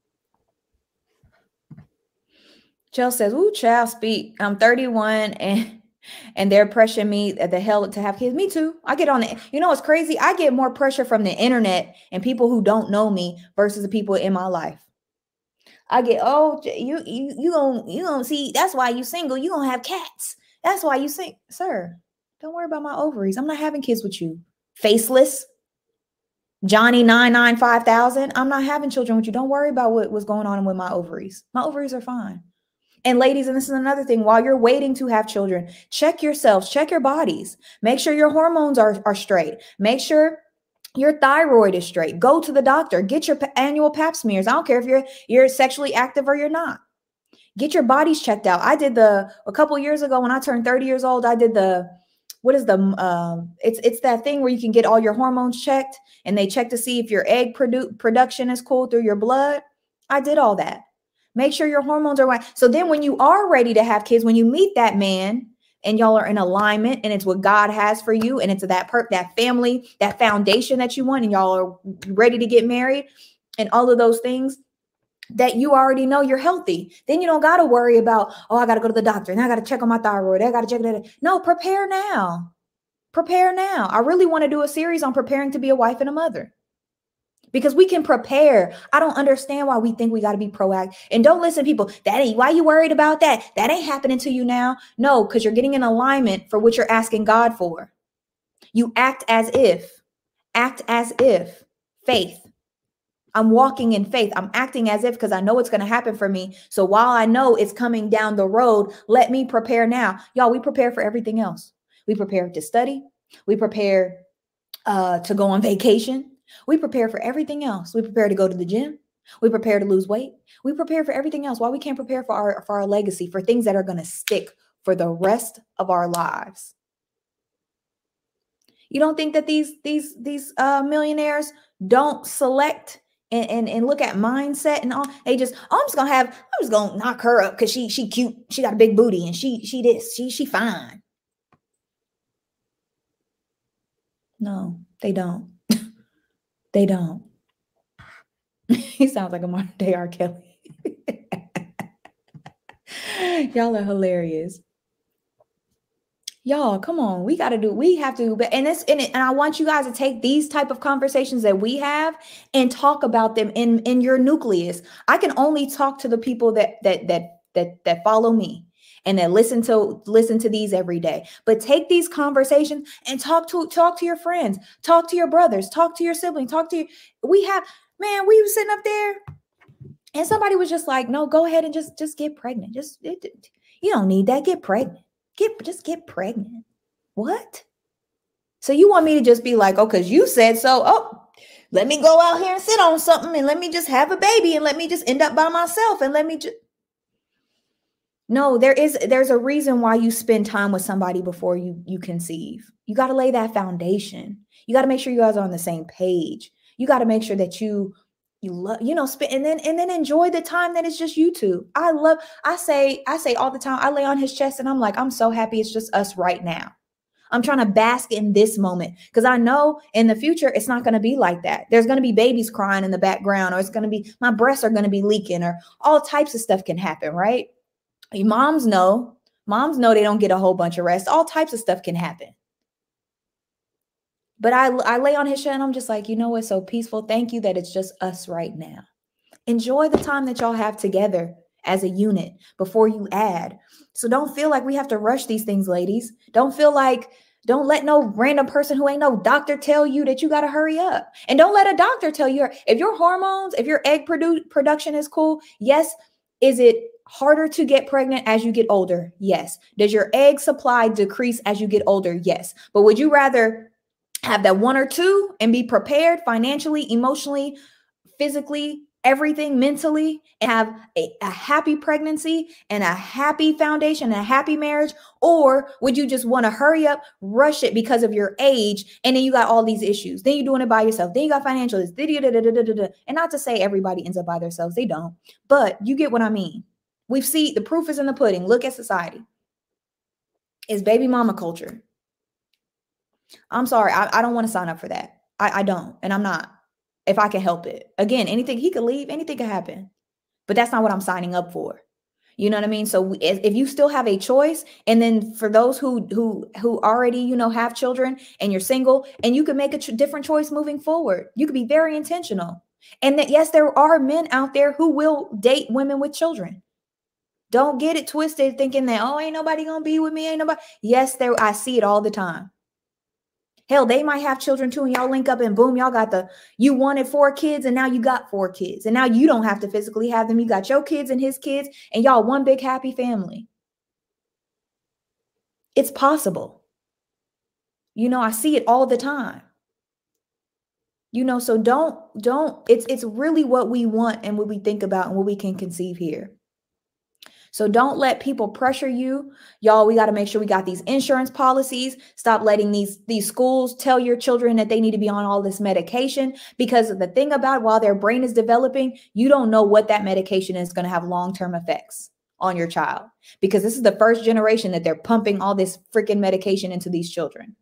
S1: Chell says, ooh, child, speak. I'm thirty-one and and they're pressuring me at the hell to have kids. Me too. I get on it. You know, it's crazy. I get more pressure from the internet and people who don't know me versus the people in my life. I get, oh, you you you gonna you gonna see. That's why you single. You gonna have cats. That's why you sing, sir. Don't worry about my ovaries. I'm not having kids with you, faceless Johnny nine nine five thousand. I'm not having children with you. Don't worry about what was going on with my ovaries. My ovaries are fine. And ladies, and this is another thing, while you're waiting to have children, check yourselves, check your bodies. Make sure your hormones are are straight. Make sure your thyroid is straight. Go to the doctor. Get your annual pap smears. I don't care if you're you're sexually active or you're not. Get your bodies checked out. I did the, a couple years ago when I turned thirty years old, I did the, what is the, um, it's it's that thing where you can get all your hormones checked, and they check to see if your egg produ production is cool through your blood. I did all that. Make sure your hormones are right. So then when you are ready to have kids, when you meet that man and y'all are in alignment and it's what God has for you and it's that per that family, that foundation that you want, and y'all are ready to get married and all of those things that you already know you're healthy. Then you don't got to worry about, oh, I got to go to the doctor and I got to check on my thyroid. I got to check that. No, prepare now. Prepare now. I really want to do a series on preparing to be a wife and a mother. Because we can prepare. I don't understand why we think we got to be proactive. And don't listen to people. That ain't, why you worried about that? That ain't happening to you now. No, because you're getting in alignment for what you're asking God for. You act as if. Act as if. Faith. I'm walking in faith. I'm acting as if because I know it's going to happen for me. So while I know it's coming down the road, let me prepare now. Y'all, we prepare for everything else. We prepare to study. We prepare uh, to go on vacation. We prepare for everything else. We prepare to go to the gym. We prepare to lose weight. We prepare for everything else. Why we can't prepare for our, for our legacy, for things that are going to stick for the rest of our lives. You don't think that these, these, these uh, millionaires don't select and, and, and look at mindset and all? They just, oh, I'm just going to have, I'm just going to knock her up because she, she cute. She got a big booty and she, she this, she, she fine. No, they don't. They don't. He sounds like a modern day R. Kelly. Y'all are hilarious. Y'all, come on. We got to do, we have to, but and it's in it. And I want you guys to take these type of conversations that we have and talk about them in, in your nucleus. I can only talk to the people that, that, that, that, that follow me and that listen to, listen to these every day. But take these conversations and talk to, talk to your friends, talk to your brothers, talk to your siblings, talk to your, we have, man, we were sitting up there and somebody was just like, no, go ahead and just, just get pregnant. Just, it, you don't need that. Get pregnant. Get, just get pregnant. What? So you want me to just be like, oh, because you said so. Oh, let me go out here and sit on something and let me just have a baby and let me just end up by myself and let me just. No, there is, there's a reason why you spend time with somebody before you, you conceive. You got to lay that foundation. You got to make sure you guys are on the same page. You got to make sure that you, you love, you know, spend, and then, and then enjoy the time that it's just you two. I love, I say, I say all the time, I lay on his chest and I'm like, I'm so happy it's just us right now. I'm trying to bask in this moment because I know in the future, it's not going to be like that. There's going to be babies crying in the background, or it's going to be, my breasts are going to be leaking, or all types of stuff can happen, right? Moms know, moms know they don't get a whole bunch of rest. All types of stuff can happen. But I, I lay on his chest and I'm just like, you know what's so peaceful? Thank you that it's just us right now. Enjoy the time that y'all have together as a unit before you add. So don't feel like we have to rush these things, ladies. Don't feel like, don't let no random person who ain't no doctor tell you that you got to hurry up. And don't let a doctor tell you, if your hormones, if your egg produ- production is cool, yes. Is it harder to get pregnant as you get older? Yes. Does your egg supply decrease as you get older? Yes. But would you rather have that one or two and be prepared financially, emotionally, physically, everything, mentally, and have a, a happy pregnancy and a happy foundation and a happy marriage? Or would you just want to hurry up, rush it because of your age, and then you got all these issues? Then you're doing it by yourself. Then you got financial. And not to say everybody ends up by themselves. They don't. But you get what I mean. We've seen the proof is in the pudding. Look at society. It's baby mama culture. I'm sorry. I, I don't want to sign up for that. I, I don't. And I'm not. If I can help it. Again, anything, he could leave, anything could happen. But that's not what I'm signing up for. You know what I mean? So if, if you still have a choice, and then for those who who who already, you know, have children and you're single, and you can make a ch- different choice moving forward. You could be very intentional. And that, yes, there are men out there who will date women with children. Don't get it twisted thinking that, oh, ain't nobody going to be with me. Ain't nobody. Yes, there, I see it all the time. Hell, they might have children too, and y'all link up and boom, y'all got the, you wanted four kids and now you got four kids. And now you don't have to physically have them. You got your kids and his kids and y'all one big happy family. It's possible. You know, I see it all the time. You know, so don't, don't, it's, it's really what we want and what we think about and what we can conceive here. So don't let people pressure you. Y'all, we got to make sure we got these insurance policies. Stop letting these, these schools tell your children that they need to be on all this medication, because the thing about while their brain is developing, you don't know what that medication is going to have long-term effects on your child, because this is the first generation that they're pumping all this freaking medication into these children.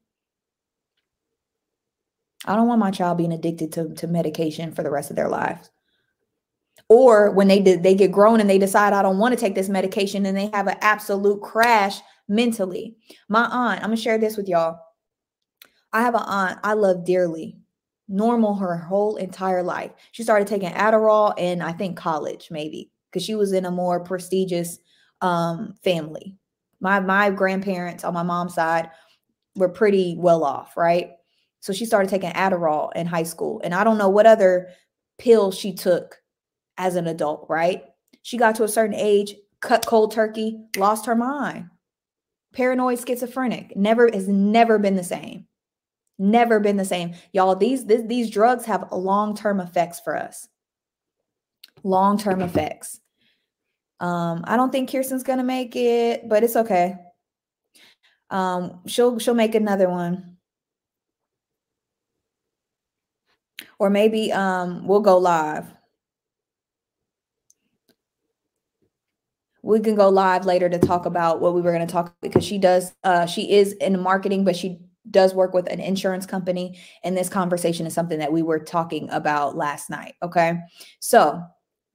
S1: I don't want my child being addicted to, to medication for the rest of their lives. Or when they did, they get grown and they decide, I don't want to take this medication, and they have an absolute crash mentally. My aunt, I'm gonna share this with y'all. I have an aunt I love dearly, normal her whole entire life. She started taking Adderall in, I think, college, maybe, because she was in a more prestigious um, family. My, my grandparents on my mom's side were pretty well off, right? So she started taking Adderall in high school. And I don't know what other pill she took as an adult, right? She got to a certain age, cut cold turkey, lost her mind. Paranoid schizophrenic. Never has never been the same. Never been the same. Y'all, these, these, these drugs have long-term effects for us. Long-term effects. Um, I don't think Kirsten's gonna make it, but it's okay. Um, she'll she'll make another one. Or maybe um we'll go live. We can go live later to talk about what we were going to talk, because she does, uh, she is in marketing, but she does work with an insurance company. And this conversation is something that we were talking about last night. Okay. So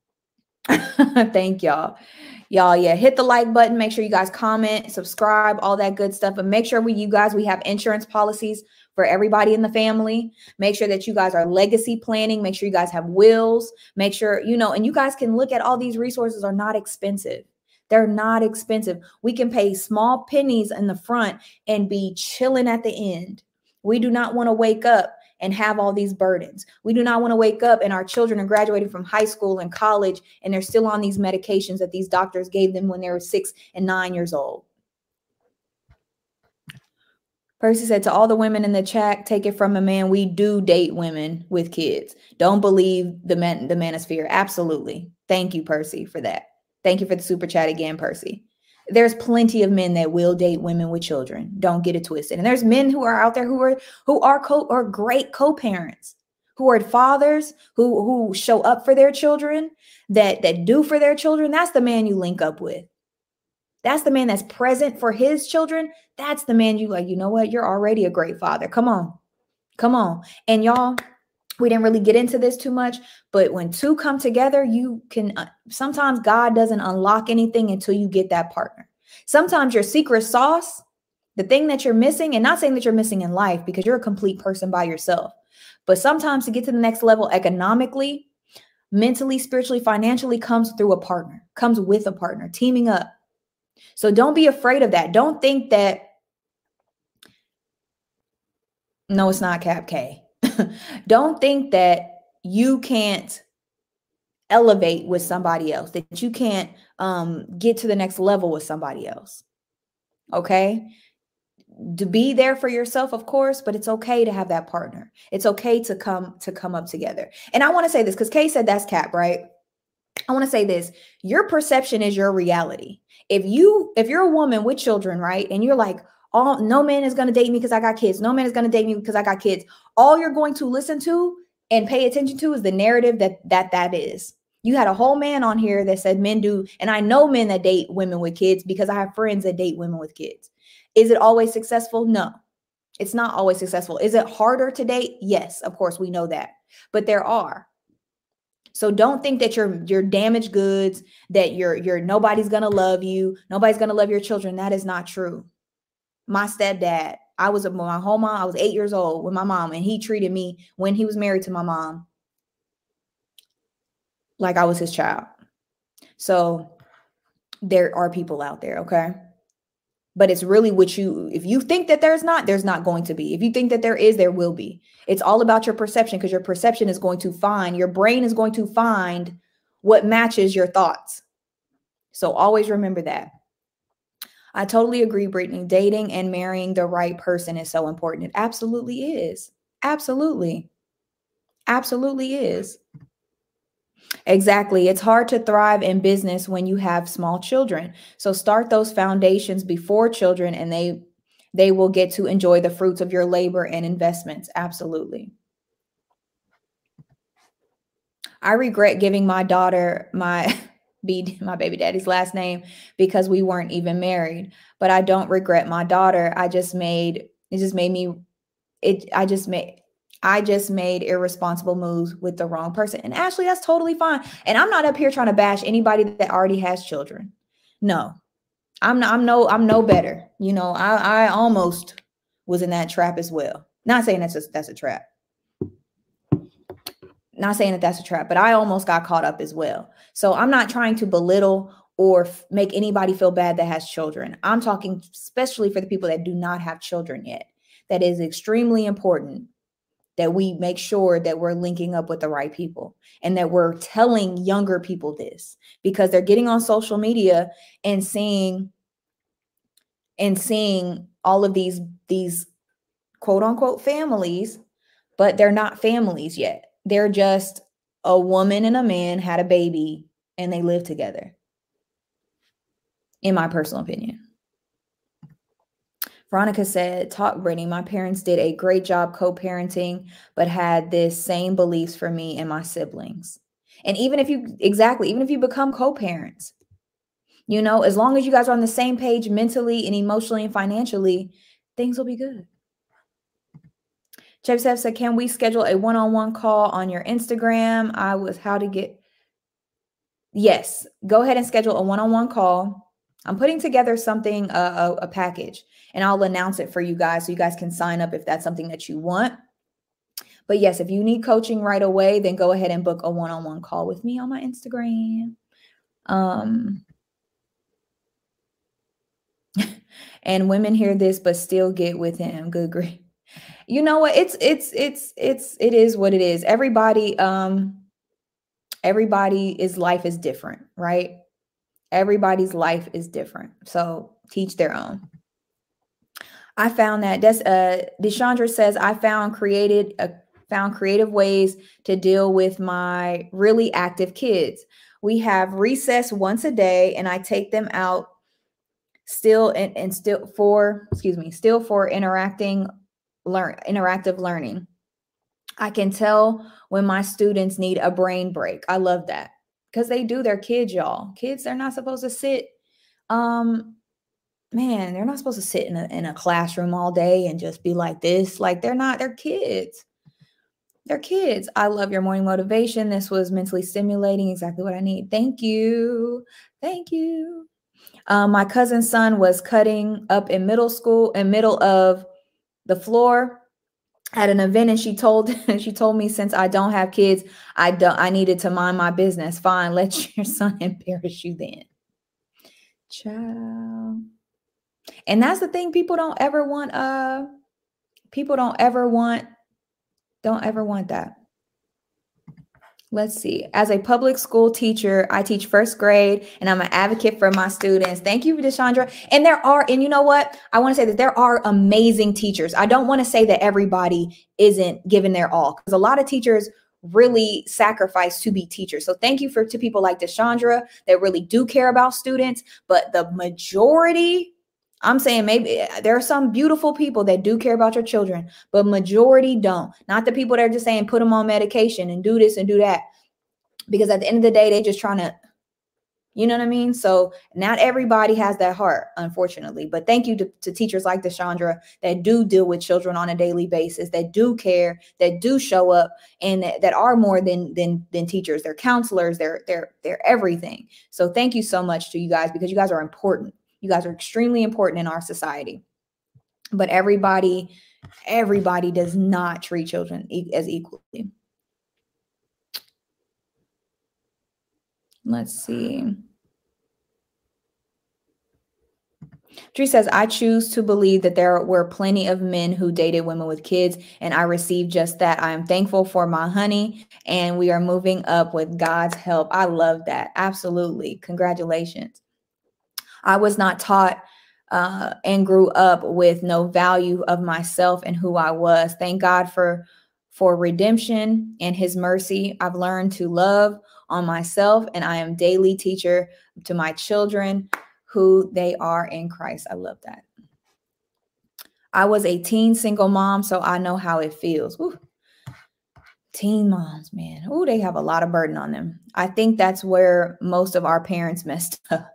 S1: thank y'all. Y'all, yeah, hit the like button. Make sure you guys comment, subscribe, all that good stuff. And make sure we, you guys, we have insurance policies for everybody in the family. Make sure that you guys are legacy planning. Make sure you guys have wills. Make sure, you know, and you guys can look at all these resources are not expensive. They're not expensive. We can pay small pennies in the front and be chilling at the end. We do not want to wake up and have all these burdens. We do not want to wake up and our children are graduating from high school and college and they're still on these medications that these doctors gave them when they were six and nine years old. Percy said, to all the women in the chat, take it from a man, we do date women with kids. Don't believe the man, the manosphere. Absolutely. Thank you, Percy, for that. Thank you for the super chat again, Percy. There's plenty of men that will date women with children. Don't get it twisted. And there's men who are out there who are who are co are great co-parents, who are fathers, who who show up for their children, that that do for their children. That's the man you link up with. That's the man that's present for his children. That's the man you like, you know what? You're already a great father. Come on. Come on. And y'all, we didn't really get into this too much, but when two come together, you can, uh, sometimes God doesn't unlock anything until you get that partner. Sometimes your secret sauce, the thing that you're missing, and not saying that you're missing in life because you're a complete person by yourself, but sometimes to get to the next level economically, mentally, spiritually, financially, comes through a partner, comes with a partner, teaming up. So don't be afraid of that. Don't think that, no, it's not Cap K. Don't think that you can't elevate with somebody else, that you can't um, get to the next level with somebody else. Okay. To be there for yourself, of course, but it's okay to have that partner. It's okay to come, to come up together. And I want to say this because Kay said that's Cap, right? I want to say this. Your perception is your reality. If you, if you're a woman with children, right? And you're like, oh, no man is going to date me because I got kids. No man is going to date me because I got kids. All you're going to listen to and pay attention to is the narrative that that that is. You had a whole man on here that said men do. And I know men that date women with kids because I have friends that date women with kids. Is it always successful? No, it's not always successful. Is it harder to date? Yes, of course, we know that. But there are. So don't think that you're you're damaged goods, that you're you're nobody's gonna love you, nobody's gonna love your children. That is not true. My stepdad, I was a, my whole mom, I was eight years old with my mom, and he treated me when he was married to my mom like I was his child. So there are people out there, okay? But it's really what you, if you think that there's not, there's not going to be. If you think that there is, there will be. It's all about your perception, because your perception is going to find, your brain is going to find what matches your thoughts. So always remember that. I totally agree, Brittany. Dating and marrying the right person is so important. It absolutely is. Absolutely. Absolutely is. Exactly. It's hard to thrive in business when you have small children. So start those foundations before children and they they will get to enjoy the fruits of your labor and investments. Absolutely. I regret giving my daughter my be my baby daddy's last name because we weren't even married. But I don't regret my daughter. I just made it just made me it I just made I just made irresponsible moves with the wrong person. And Ashley, that's totally fine. And I'm not up here trying to bash anybody that already has children. No. I'm not, I'm no I'm no better. You know, I I almost was in that trap as well. Not saying that's just that's a trap. Not saying that that's a trap, but I almost got caught up as well. So I'm not trying to belittle or f- make anybody feel bad that has children. I'm talking especially for the people that do not have children yet. That is extremely important that we make sure that we're linking up with the right people and that we're telling younger people this because they're getting on social media and seeing and seeing all of these these quote unquote families, but they're not families yet. They're just a woman and a man had a baby and they live together. In my personal opinion. Veronica said, talk, Brittany. My parents did a great job co-parenting, but had this same beliefs for me and my siblings. And even if you, exactly, even if you become co-parents, you know, as long as you guys are on the same page mentally and emotionally and financially, things will be good. Chef said, can we schedule a one-on-one call on your Instagram? I was how to get. Yes, go ahead and schedule a one-on-one call. I'm putting together something, uh, a, a package, and I'll announce it for you guys so you guys can sign up if that's something that you want. But yes, if you need coaching right away, then go ahead and book a one-on-one call with me on my Instagram. Um, and women hear this, but still get with him. Good grief. You know what? It's, it's, it's, it's, it is what it is. Everybody, um, everybody's life is different, right? Everybody's life is different. So teach their own. I found that Des, uh, Deshandra says, I found created, uh, found creative ways to deal with my really active kids. We have recess once a day and I take them out still and, and still for, excuse me, still for interacting, learn, interactive learning. I can tell when my students need a brain break. I love that because they do. They're kids, y'all. Kids, they're not supposed to sit. Um, man, they're not supposed to sit in a, in a classroom all day and just be like this. Like they're not, they're kids. They're kids. I love your morning motivation. This was mentally stimulating. Exactly what I need. Thank you. Thank you. Um, my cousin's son was cutting up in middle school, in middle of the floor at an event, and she told she told me, since I don't have kids, I don't I needed to mind my business. Fine, let your son embarrass you then. Child. And that's the thing, people don't ever want uh people don't ever want don't ever want that. Let's see. As a public school teacher, I teach first grade and I'm an advocate for my students. Thank you, Deshandra. And there are, and you know what? I want to say that there are amazing teachers. I don't want to say that everybody isn't giving their all because a lot of teachers really sacrifice to be teachers. So thank you for to people like Deshandra that really do care about students. But the majority, I'm saying maybe there are some beautiful people that do care about your children, but majority don't. Not the people that are just saying put them on medication and do this and do that. Because at the end of the day, they're just trying to, you know what I mean? So not everybody has that heart, unfortunately. But thank you to, to teachers like Deshandra that do deal with children on a daily basis, that do care, that do show up, and that, that are more than than than teachers. They're counselors. They're they're they're everything. So thank you so much to you guys because you guys are important. You guys are extremely important in our society, but everybody, everybody does not treat children e- as equally. Let's see. Tree says, I choose to believe that there were plenty of men who dated women with kids, and I received just that. I am thankful for my honey, and we are moving up with God's help. I love that. Absolutely. Congratulations. I was not taught Uh, and grew up with no value of myself and who I was. Thank God for for redemption and his mercy. I've learned to love on myself, and I am daily teacher to my children who they are in Christ. I love that. I was a teen single mom, so I know how it feels. Woo. Teen moms, man. Oh, they have a lot of burden on them. I think that's where most of our parents messed up.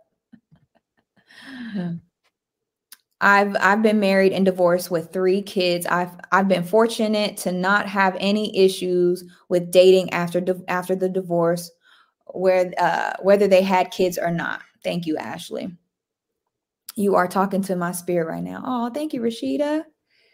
S1: I've I've been married and divorced with three kids. I've I've been fortunate to not have any issues with dating after after the divorce, where uh, whether they had kids or not. Thank you, Ashley. You are talking to my spirit right now. Oh, thank you, Rashida.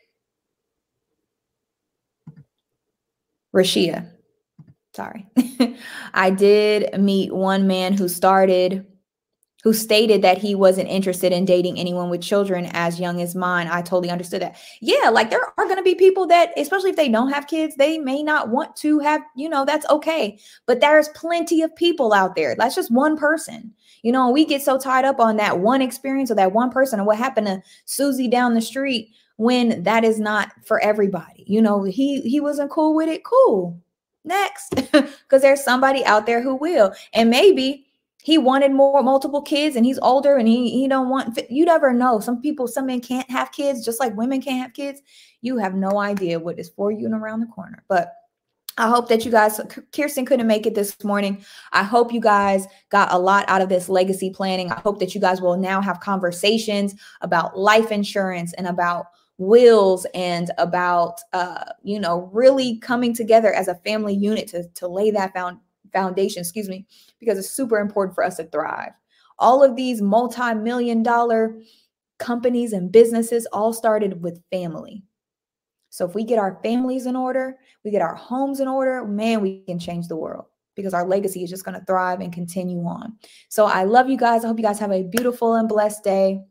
S1: Rashida. Sorry. I did meet one man who started, who stated that he wasn't interested in dating anyone with children as young as mine. I totally understood that. Yeah, like there are going to be people that, especially if they don't have kids, they may not want to have, you know, that's okay. But there's plenty of people out there. That's just one person. You know, we get so tied up on that one experience or that one person, or what happened to Susie down the street, when that is not for everybody. You know, he he wasn't cool with it. Cool. Next, because there's somebody out there who will. And maybe he wanted more multiple kids and he's older and he, he don't want, you never know. Some people, some men can't have kids, just like women can't have kids. You have no idea what is for you and around the corner. But I hope that you guys, Kirsten couldn't make it this morning. I hope you guys got a lot out of this legacy planning. I hope that you guys will now have conversations about life insurance and about wills and about, uh, you know, really coming together as a family unit to, to lay that found, foundation, excuse me, because it's super important for us to thrive. All of these multi-million dollar companies and businesses all started with family. So if we get our families in order, we get our homes in order, man, we can change the world, because our legacy is just going to thrive and continue on. So I love you guys. I hope you guys have a beautiful and blessed day.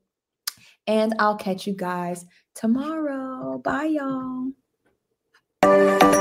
S1: And I'll catch you guys tomorrow. Bye, y'all.